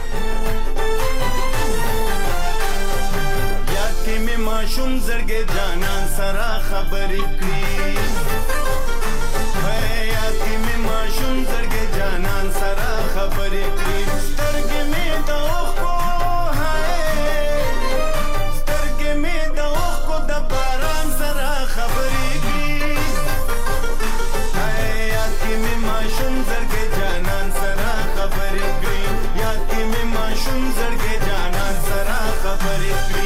یا کې می ماشوم زړګې جانان سره خبرې کړې شون زرګې جانان سره خبرې کړې سترګې مې د اوښکو هاي سترګې مې د اوښکو د باران سره خبرې کړې هاي یا کې مې ماشوم زرګې جانان سره خبرې کړې یا کې مې ماشوم زرګې جانان سره خبرې کړې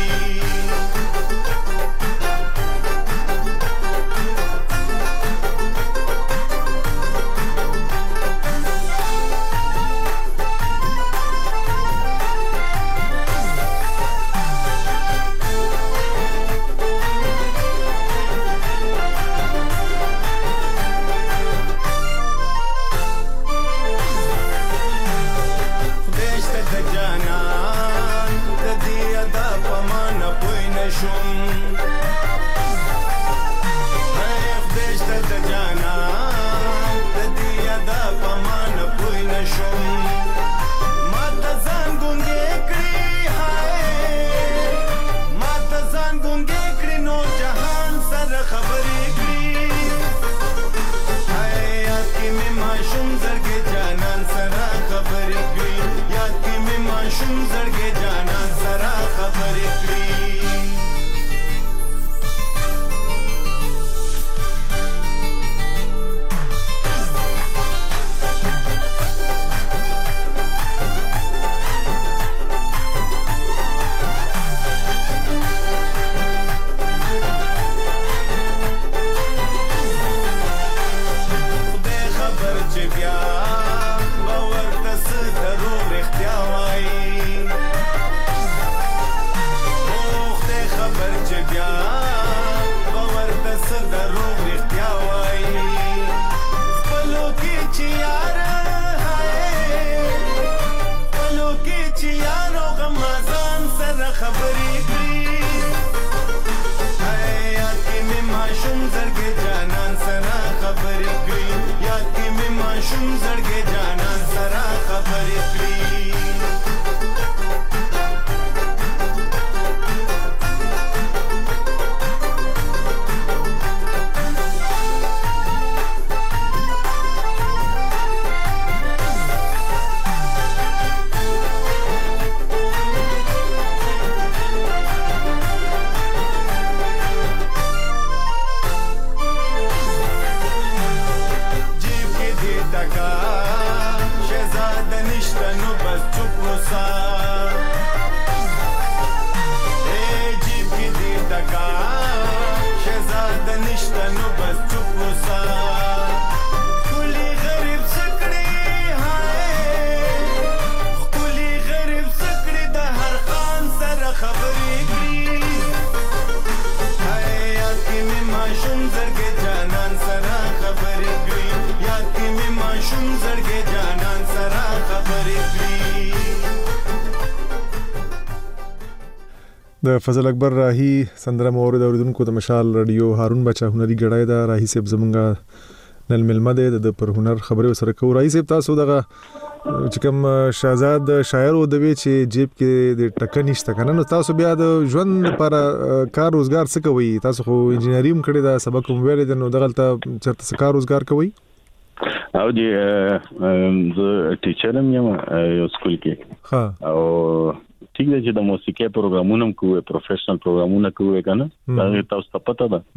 شهزاده نشته نو د فضل اکبر راهی سندره مورد اوریدونکو د مشال رادیو هارون بچا هنري غړای دا راهی صاحب زمونږه نل ملمده د پر هنر خبرې سره کو. راهی صاحب تاسو دغه چې کوم شاهزاد شاعر او د وی چې جیب کې د ټکه نشته کنه، نو تاسو بیا د ژوند لپاره کار روزګار څه کوي؟ تاسو خو انجینری هم کړی دا، سبق هم ویل دي، نو دغه ته چرته کار روزګار کوي؟ او جی زه ټیچر یم یو سکول کې. ها او ٹھیک دی چې د موسیقي پروګرامونه کوو، پروفیشنل پروګرامونه کوو کنه، دا تاسو ته پته ده.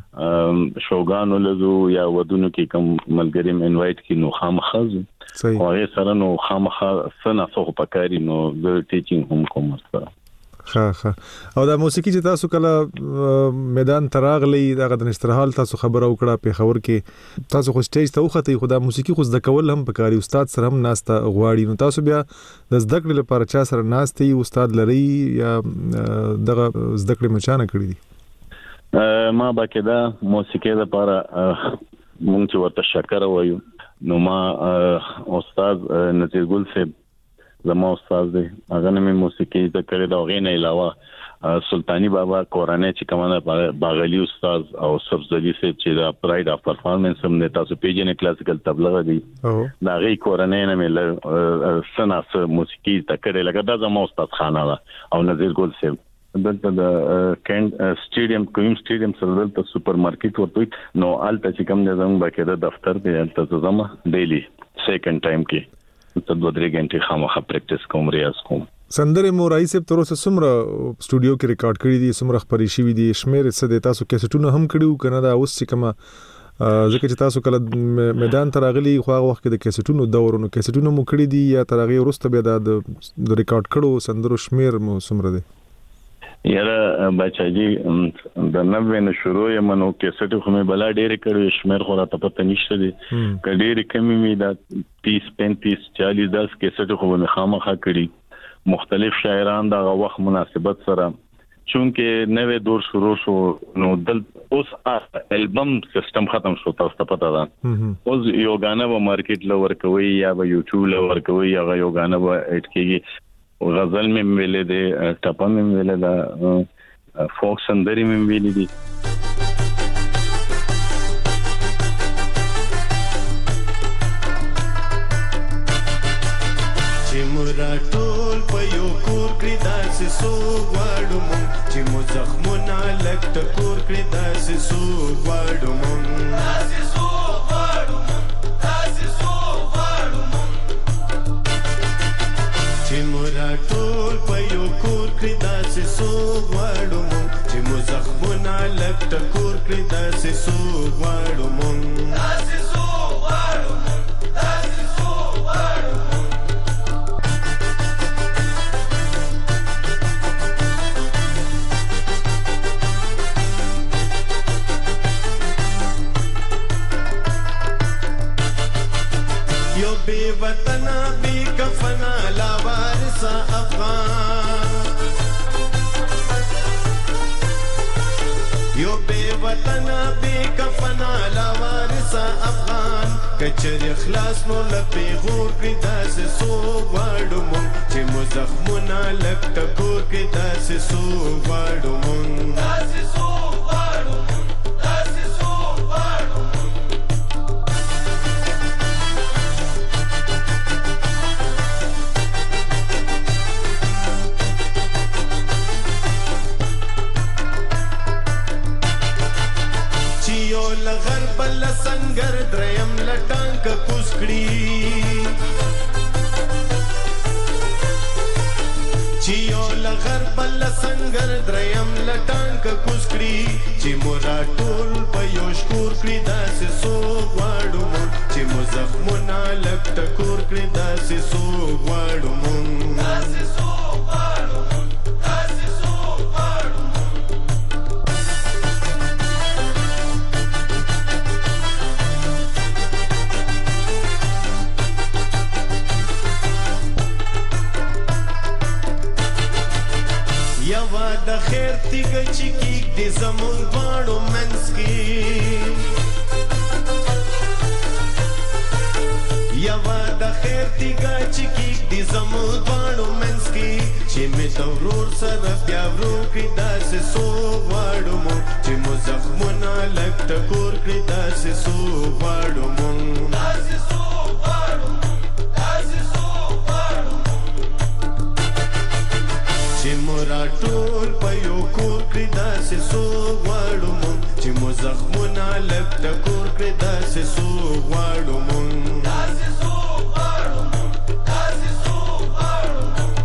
شوګان ولزو یا ودونو کې کوم ملګری م انوایټ کی نو خامخازو صحیح او یې سره نو خامخا سنا څو پکاري نو د ټیچینګ هم کوم سره. ها ها او دا موسیقي چې تاسو کله میدان تراغلی دا د نسترحال تاسو خبر او کړه په خبر کې تاسو خو سټیج ته وختي، خو دا موسیقي خو زده کول هم پکاري، استاد سره هم ناسته غواړي، نو تاسو بیا د زده کړې لپاره چا سره ناستي استاد لري یا دغه زده کړې مچانه کړی دي؟ ما باقاعده موسیقي لپاره مونږ چې ورته شکر وایو، نو ما استاد نذیر ګل صاحب زما استاد دی، هغه نه موسیقي د کړه دا غي نه علاوه سلطانی بابا قرانه چې کومه باغلی استاد او سبزلی صاحب چې دا پراید اف پرفارمنس هم نه تاسو پیژنې کلاسیکل تبلیغ دی دا غي قرانه نه مل سناس موسیقي د کړه لکه دا زما استاد خانه او نذیر ګل صاحب دلته د کیند سټیډیم کوم سټیډیم سره دلته سپر مارکیټ ورته نو الته چې کوم د زموږ باقاعده دفتر دی الته زما ډیلی سیکنډ ټایم کې ته دوه درې غنټې خامخا پریکټیس کوم، ریاض کوم. سندره مو راهی صاحب تر اوسه څومره سټوډیو کې ریکارډ کړی دي، څومره خبرې شوې دي، شمیر څه دي؟ تاسو کیسټونه هم کړیو کنه؟ دا اوس چې کومه ځکه چې تاسو کله میدان ته راغلي خو هغه وخت کې د کیسټونو دور نو کیسټونه مو کړی دي یا تر هغه وروسته بیا د ریکارډ کړو سندرو شمیر مو څومره دي؟ یاره بچاجي د نوې نه شروع یم نو کیسټ خو مې بلا ډېر کړو، شمیر خو راته پته نشته دي، کډېر کمی مې دا تیس پینتیس چالیس دس کیسټ خو مې خامخا کړی، مختلف شاعران دا وخت مناسبت سره چونکه نوې دور شروع شو نو دل اوس البم سیستم ختم شو، تاسو ته پته ده. اوس یو غانا و مارکیټ لور کوي یا به یوټیوب لور کوي یا یو غانا و اټ کېږي، غزل مې ویلې ده، ټپه مې ویلې ده، فوک سندري مې ویلې دي. چې مرا ټول په یو کور کې داسې سو غواړو مونږ، چې مو زخمونه لږ ټکور کړي داسې سو غواړو مونږ، داسې سو غواړو مونږ، داسې سو غواړو مونږ، چې مرا ټول په یو کور کې داسې سو غواړو مونږ، چې مو زخمونه لږ ټکور کړي داسې سو غواړو مونږ، داسې سو غواړو مونږ، داسې سو غواړو مونږ. یو بے وطنا بے کفنا لا وارثا افغان، یو بے وطنا بے کفنا لا وارثا افغان، کچر اخلاص نو لپی غور کی داس سو غواړو مونږ، چې مو زخمونه لږ ټکور کی داس سو غواړو مونږ، داس سو غواړو مونږ، داس سو غواړو مونږ. لغر بل سنگر دریم لټانک کوسکړي، چیو لغر بل سنگر دریم لټانک کوسکړي، چې مورا ټول په یو شکور کړی داسې سو غواړو مونږ، چې مو زخمونه لږ ټکور کړی داسې سو غواړو مونږ، داسې سو غواړو مونږ، داسې سو غواړو مونږ. یوا د خیر تیګ چې کیک دې زمون غواړو منس کې، یوا د خیر تیګه چې کیک دي زمو دوانو منس کی چې می تورور سره بیا ورو کړی داسې سو غواړو مو چې مو زخمونه لک ټکور کړی داسې سو غواړو مو داسې سو غواړو داسې سو غواړو چې مو راټول په یو کور کړی داسې سو غواړو مو چې مو زخمونه لک ټکور کړی داسې سو غواړو مو داسې سو غواړو مو داسې سو غواړو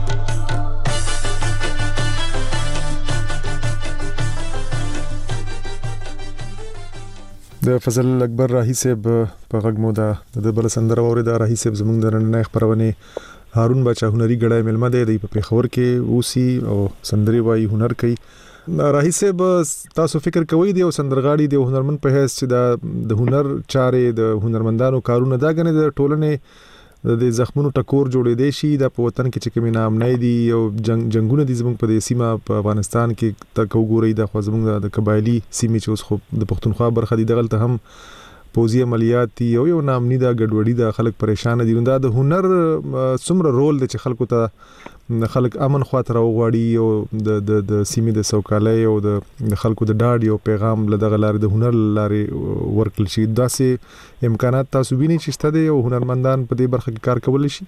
د فضل اکبر راهی صاحب په غږ مو دا د بل سندره اوریدا راهی صاحب زموږ د نن خبرونه هارون بچا هنري غړای ملما دی په پیښور کې اوسي او سندري وای هنر کوي. راهی صاحب تاسو فکر کوئ دی او سندرغاړي دی هنرمن په هیڅ چې د هنر چارې د هنرمندانو کارونه دا غنه د ټولنې د زخمونو ټکور جوړې دي شي د په وطن کې چې کوم نام نه دی او جنگ جنگونه دي زموږ په سیمه په افغانستان کې تک وګورئ د خو زموږ د قبایلی سیمه چې اوس خو د پښتونخوا برخه دي دغلت هم پوزي عملیات دي او یو نامني دا ګډوډي د خلک پریشان دي دا د هنر څومره رول دی چې خلکو ته خلک امن خاطر او غواړي او د د د سیمې د سوکالۍ او د خلکو د ډاډ یو پیغام لدغه لارې د هنر لارې ورکل شي داسې امکانات تاسو وینئ چې ستاسو یو هنرمندان په دې برخه کې کار کول شي.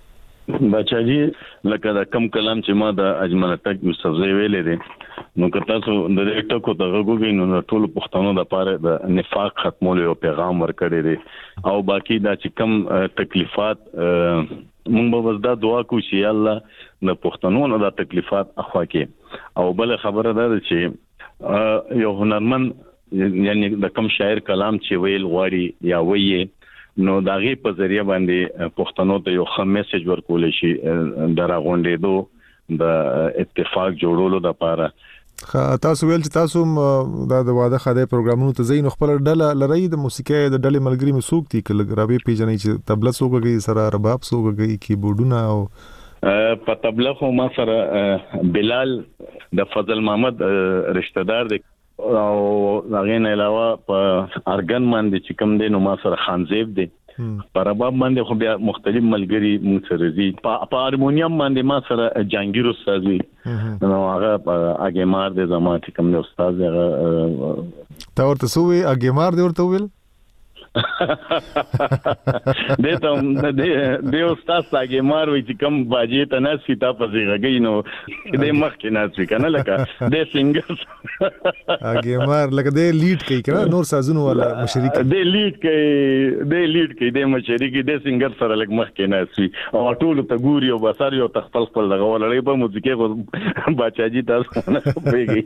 بچا جی لکه دا کم کلام چې ما د اجمل تک مستفزې ویلې دي نو که تاسو د دې ټکو ته غوږی نو ټول پښتنو د پاره د نفاق ختمولو یو پیغام ورکړی دی او باقی دا چې کم تکلیفات مونږ به وزدا دعا کوو چې الله د پښتنو نه د تکلیفات اخوا کې او بل خبره ده چې یو هنرمن یعنی د کم شاعر کلام چې ویل غواړي یا وایي نو داغه په ذریعہ باندې پښتنو ته یو ښه میسج ورکول شي دراغونډې دو د اتفاق جوړولو د لپاره. تاسو ویل چې تاسو د واده خاده پروګرامونو ته زین خپل ډله لري د موسیقي د ډلې ملګری مسوک دي کله رابې پیژنې چې تبله سوګي سره رباب سوګي کیبورډونه او په تبله خو ما سره بلال د فضل محمد رشتہ دار دی او هغه نه علاوه په ارګن باندې چې کوم دی نو ما سره خانزیب دی په رباب باندې خو بیا مختلف ملګری مون سره دي په هارمونیم باندې ما سره جانگیر استاد وی نو هغه اګمار د زمات کوم دی استاد هغه تا ورته سوې اګمار دی ورته ویل دته د د استاد اګمار وی چې کوم باجی ته نه سیتا پځي غږی نو د مخ کې نه څه کنه لکه د سنگر اګمار لکه د لیډ کوي کنه نور سازونو والا مشرک د لیډ کوي د لیډ کوي د مشرک د سنگر سره لګ مخ کې نه سي او ټول ته ګوري او بسار یو تخپل خپل دغه ولړې په موسیقي بچاجي تاسو نه پیږي.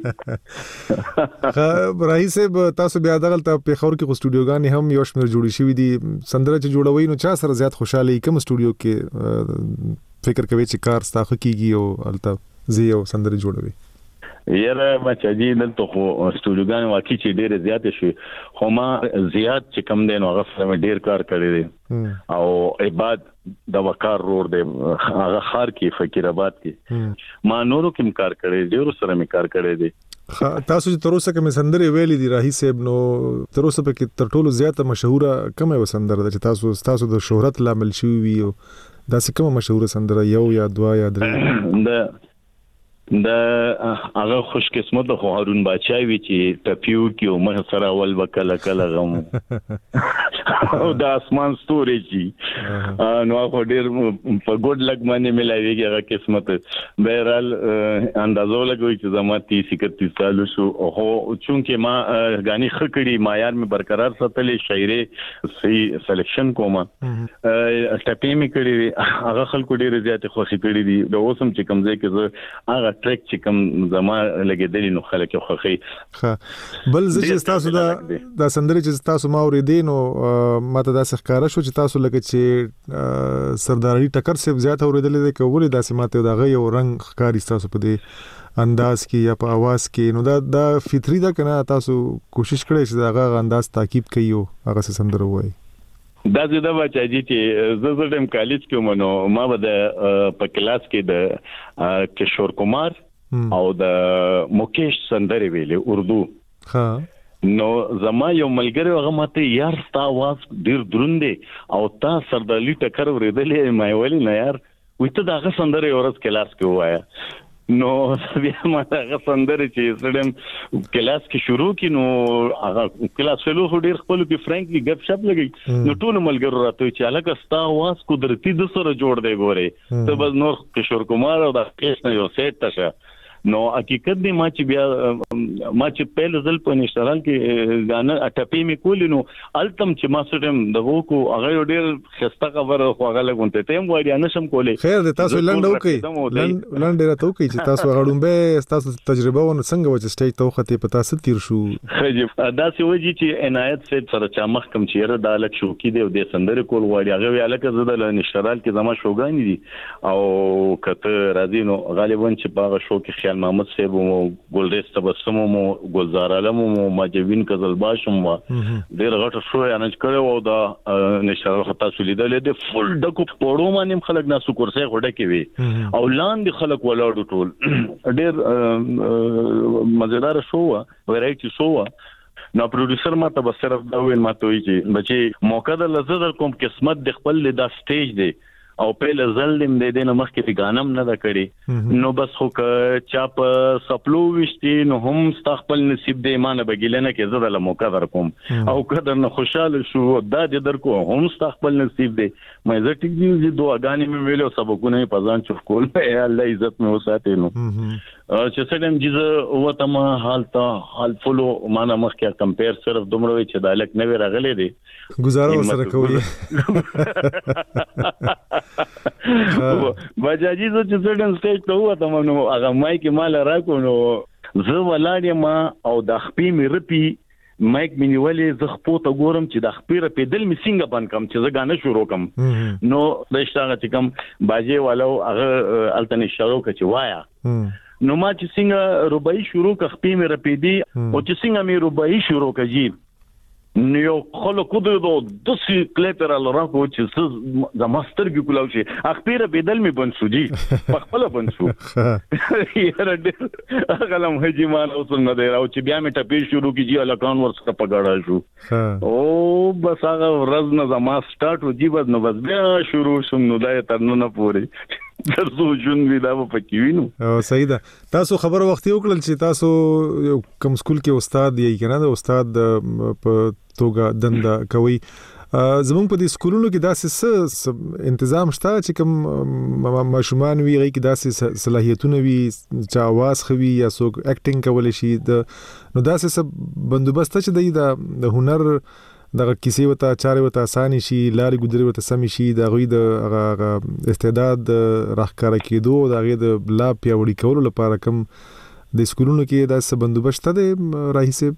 رئیس تاسو بیا دغلت په خور کې استودیوګان هم یو شمیر جوړی شوی دي سندره چې جوړوي نو چا سره زیات خوشاله کوم استودیو کې فکر کوي چې کار ستاخه کیږي او البته زیو سندره جوړوي یاره بچا جی دلته خو استودیوګان واقعي چې ډېر زیات شي خو ما زیات چې کم دین او غفله ډېر کار کړی دی او عبادت د وقار رور دی هغه خار کې فقیر آباد کې ما نورو کوم کار کړی ډېر سره می کار کړی دی. تاسو چې تر اوسه کوم سندره ویلې دي راهي صاحب نو تر اوسه په کې تر ټولو زیاته مشهوره کومه و سندره ده چې تاسو تاسو د شهرت لامل شوی وي او دا څه کومه مشهوره سندره یو یا دوا یا درې د د هغه خوش قسمت خو هارون بچای وی چې ټپیو کې عمر سره ول وکړه کله غم او د اسمان ستوري چې نو خو ډیر په ګډ لګ باندې ملایويږي هغه قسمت بهرال اندازو لګوي چې زماتي سکرتی سالو شو او چونکه ما غاني خکړی معیار می برقرار ساتلې شاعري صحیح سلیکشن کومه ټپی می کړی هغه خلکو ډیر زیات خوشي کړی دي د اوسم چې کمزې کې هغه ټریک چې کوم زما لګیدلی نو خلک خوخي ها بل چې تاسو دا د سندري چې تاسو ما اوریدین نو ماته دا ښکارا شو چې تاسو لکه چې سرداري ټکر سیب زیات اوریدلې ده کولې داسې ماته دا غي او رنگ ښکاری تاسو په دې انداز کې یا په आवाज کې نو دا دا فطری ده کنه تاسو کوشش کړئ چې دا غا انداز تعقیب کړئ او هغه سندره وایي دا زده بچا جی چې زه زړم کالج کې مونږ ما به د په کلاس کې د کشور کمار او د مکیش سندره ویلې اردو ها نو زما یو ملګری هغه ماته یار ستا आवाज ډیر دروند دی او تا سردالي ټکر ورېدلې مې ویل نه یار وته داغه سندره اورس کلاس کې وایا نو بیا ما هغه سندره چې سړم کلاس کې شروع کی نو هغه کلاس فلو ډیر خپل کې فرانکلی غپ شپ لګي نو ټول ملګرو راته چې الګ ستا आवाज قدرتي د سره جوړ دی ګوره ته بس نور کشور کمار او د کیسه یو سیټ تشه نو حقیقت دی ما چې بیا ما چې پهل ځل په نشترال کې غانه اټپی می کول نو التم چې ما سټم دغه کو هغه ډیر خسته خبره خو هغه لګونته تیم وایي نه شم کولې خیر دی تاسو لنډ وکي لنډ لنډ راته وکي چې تاسو غړم به تاسو تجربه ونه څنګه و چې سټیج ته وخته په تاسو تیر شو خجب دا سی وږي چې عنایت سید سره چا مخکم چیرې د الک شو کې دی او د سندره کول وایي هغه الک زده ل نشترال کې زما شوګانی دي او کته راځي نو غالبا چې باغ شو کې خیال محمد صاحب مو ګلریز تبسم مو ګلزار علم مو ماجوین قزلباشم وا ډیر غټ شو یا نه کړو او دا نشره خطا سلیدل دي فل ډکو پړو باندې خلک ناسو کورسه غډه کوي او لاندې خلک ولاړو ټول ډیر مزیدار شو ورایټي شو نو پروډوسر ما ته بس صرف دا ویل ما ته وی چې بچي موقع د لزر کوم قسمت د خپل د سټیج دی او په لزلم د دې نمخ کې غانم نه دا کړی نو بس خو ک چاپ سپلو وشتي نو هم استقبال نصیب دی مانه بګیلنه کې زړه له موقع در کوم او قدر نه خوشاله شو دا دې در کو هم استقبال نصیب دی مې زه ټیک دی چې دعاګانې مې ویلو سبقونه په ځان چوف کول یا الله عزت مې وساتې نو چې څنګه چې وته ما حالت حال فلو مانه مخ کې کمپیر صرف دومره چې د الک نه راغلي دي گزاره سره کوي بجاجي زه چې څنګه سټیج ته وته نو هغه مای کې مال راکو نو زه ولاړ ما او د خپې مې رپی مایک مینیولې زه خپو ته ګورم چې د خپې په دل می څنګه بند کم چې زه غانه شروع کم نو د شتاغه چې کم باجی والو هغه التن شروع ک چې وایا نو ما چې څنګه ربای شروع ک خپې مې رپیدي او چې څنګه مې ربای شروع کجی نو خلکو د دسي کلیپرال راکو چې د ماستر کې کولاو شي اخپیر بدل می بنسوجي په خپل بنسو یاره ډېر غلم هجمان اوسل نه دی او چې بیا می ټپې شروع کیږي الکان ورڅ په غاړه شو او بس هغه ورځ نه زما سٹارټ وځي بس نو بس بیا شروع شوم نو دای تر نه پوري تاسو جون ویدا په کیوینو او صحیح ده تاسو خبر وخت یو کړل چې تاسو کوم سکول کې استاد یې کنه د استاد په توګه دنده کوي زمونږ په دې سکولونو کې داسې تنظیم شته چې کوم ماشومان وی غي کې داسې صلاحیتونه وي چې आवाज خوي یا څوک اکټینګ کول شي د نو داسې بندوبست چې د هنر دغه کیسې وته چارې وته اساني شي لارې ګذري وته سم شي د غوي د استعداد راخکاره کېدو د غوي د لا پیاوړي کولو لپاره کوم د سکولونو کې داسې بندوبست ده راهیسه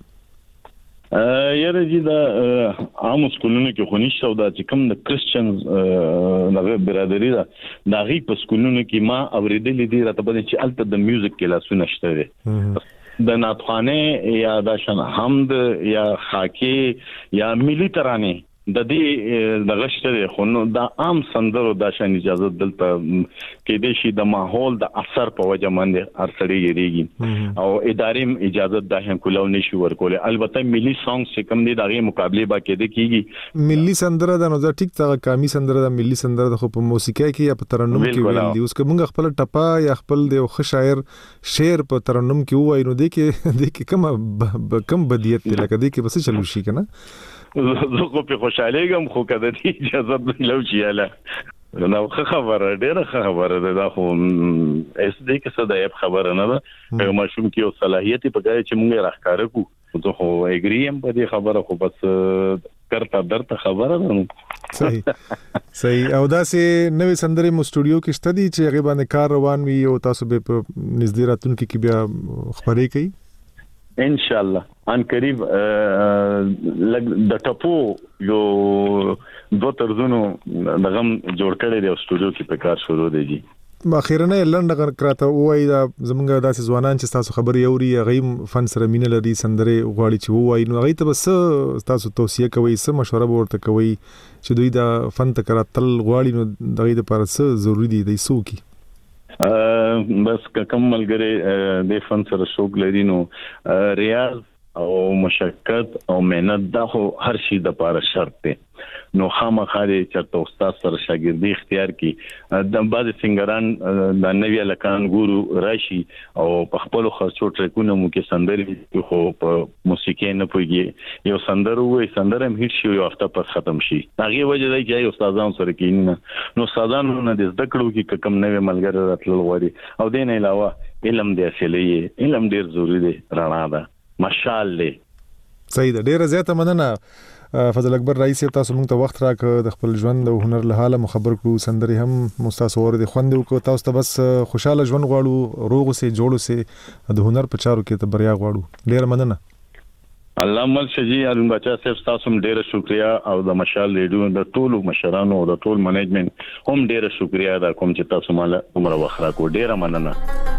یاره جی دا عام سکولونو کې خو نشته او دا چې کوم د کرسچنز دغه برادری دا د غي په سکولونو کې ما اوریدلې دي راته بده چې الته د میوزیک کلاسونه شته دي د ناتخانه یا د شن حمد یا خاکی یا ملي ترانه د دې د غشته خو نو د عام سندرو د شان اجازه دلته کې د شي د ماحول د اثر په وجه باندې ارسړي یریږي او ادارې اجازه د هم کولو نشي ورکول البته ملي سانګ چې کوم دي دغه مقابله با کې د کیږي ملي سندره د نو ټیک ته کامی سندره د ملي سندره د خو په موسیقي کې یا په ترنم کې ویل دي اوس کومه خپل ټپا یا خپل د خو شاعر شعر په ترنم کې وای نو د کې د کې کوم کم بدیت لکه د کې بس چلو شي کنه زه خو په خوشاله ګم خو کده دي اجازه ملو چیاله نو خبره ډیره خبره ده دا خو اس دې کې څه د خبره نه ده یو ماشوم کې او صلاحیت په ځای چې مونږه راخاره کو زه خو اګریم په دې خبره خو بس کرتا درته خبره ده صحیح صحیح او دا سه نوې سندرې مو سټوډیو کې شته دي چې هغه باندې کار روان وي او تاسو به په نږدې راتلونکي کې بیا خبرې کوي ان شاء الله ان قریب د ټپو یو دوه ترزونو دغه جوړ کړی دی سټوډیو کې په کار شروع دی جی اخیرا لنډه کراته وای دا زمونږ داسې ځوانان چې تاسو خبري اوري غیم فن سره مینه لري سندره غواړي چې وای نو غي ته بس تاسو توصيه کوي سم مشوره ورته کوي چې دوی دا فن ته کراتل غواړي نو دغه لپاره څه ضروری دی د سوکي بس کوم ملګری د فن سره شوق لري نو ریاض او مشقت او مهنت دا خو هر شي د پاره شرط دی. نو خامخا دې چې استاد سره شاګردي اختیار کی د بعض سنگران د نوی لکان ګورو راشي او په خپل خرچو ټریکونه مو کې سندري خو په موسیقي نه پويږي یو سندرو وي سندره هم هیڅ شي یو هفته پس ختم شي هغه وجه دی چې استادان سره کینې نو استادانو نه د زده کړو کې کم نوې ملګری راتلل غواړي او دین علاوه علم دې اصلي علم ډیر ضروری دی رڼا ده ماشاءالله. صحیح ده ډیره زیاته مننه فضل اکبر رئیس تاسو موږ ته وخت راکړ د خپل ژوند او هنر له حاله مخبر کړو سندري هم مستاسو ور دي خوند وکړو تاسو ته بس خوشاله ژوند غواړو روغ سي جوړو سي د هنر په چارو کې ته بریا غواړو ډیره مننه. الله مل شجی ارون بچا صاحب تاسو ډیره شکریا او د مشال ریډیو د ټولو مشرانو او د ټول منیجمنت هم ډیره شکریا دا کوم چې تاسو مال عمر وخت راکړو ډیره مننه.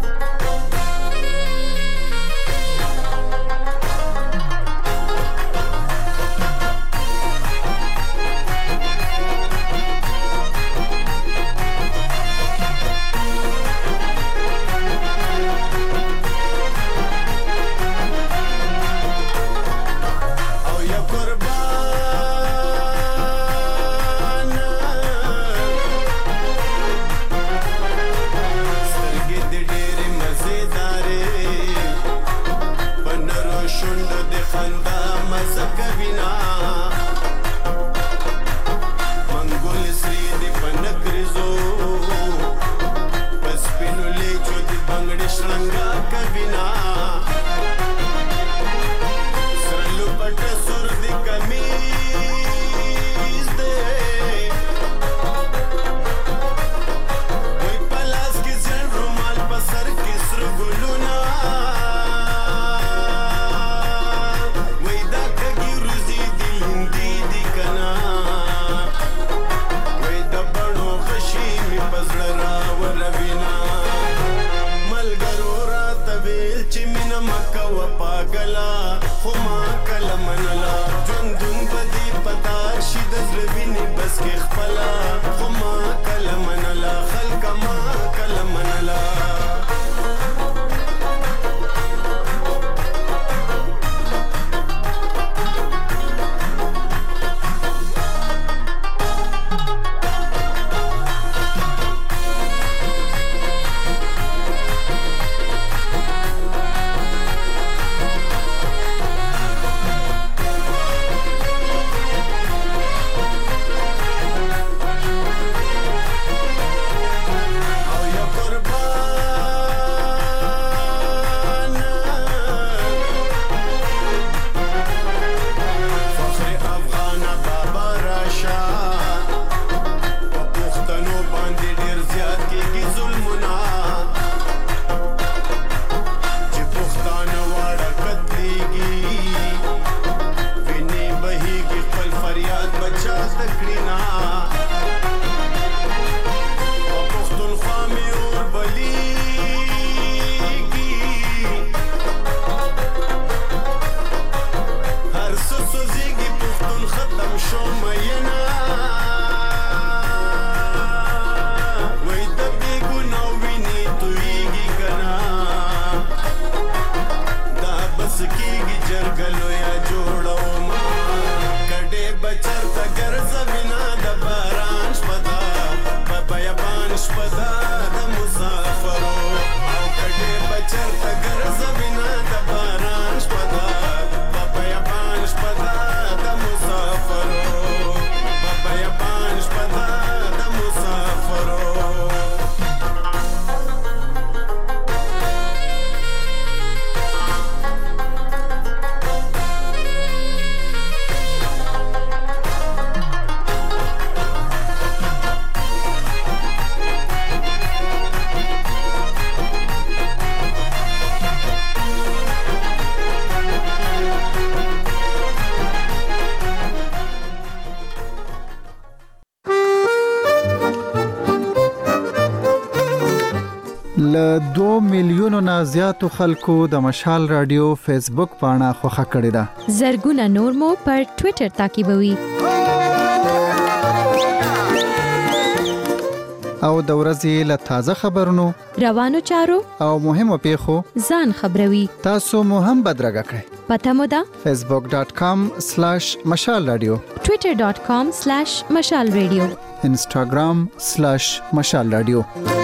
ل دوه میلیونو نه زیاتو خلکو د مشال رادیو فیسبوک پاڼه خوښه کړې ده. زرګونه نور مو پر ټوئیټر تعقیبوي. او د ورځې له تازه خبرونو روانو چارو او مهمو پیښو ځان خبروي. تاسو مو هم بدرګه کړئ. پته مو ده facebook dot com slash mashal radio twitter dot com slash mashal radio instagram slash mashal radio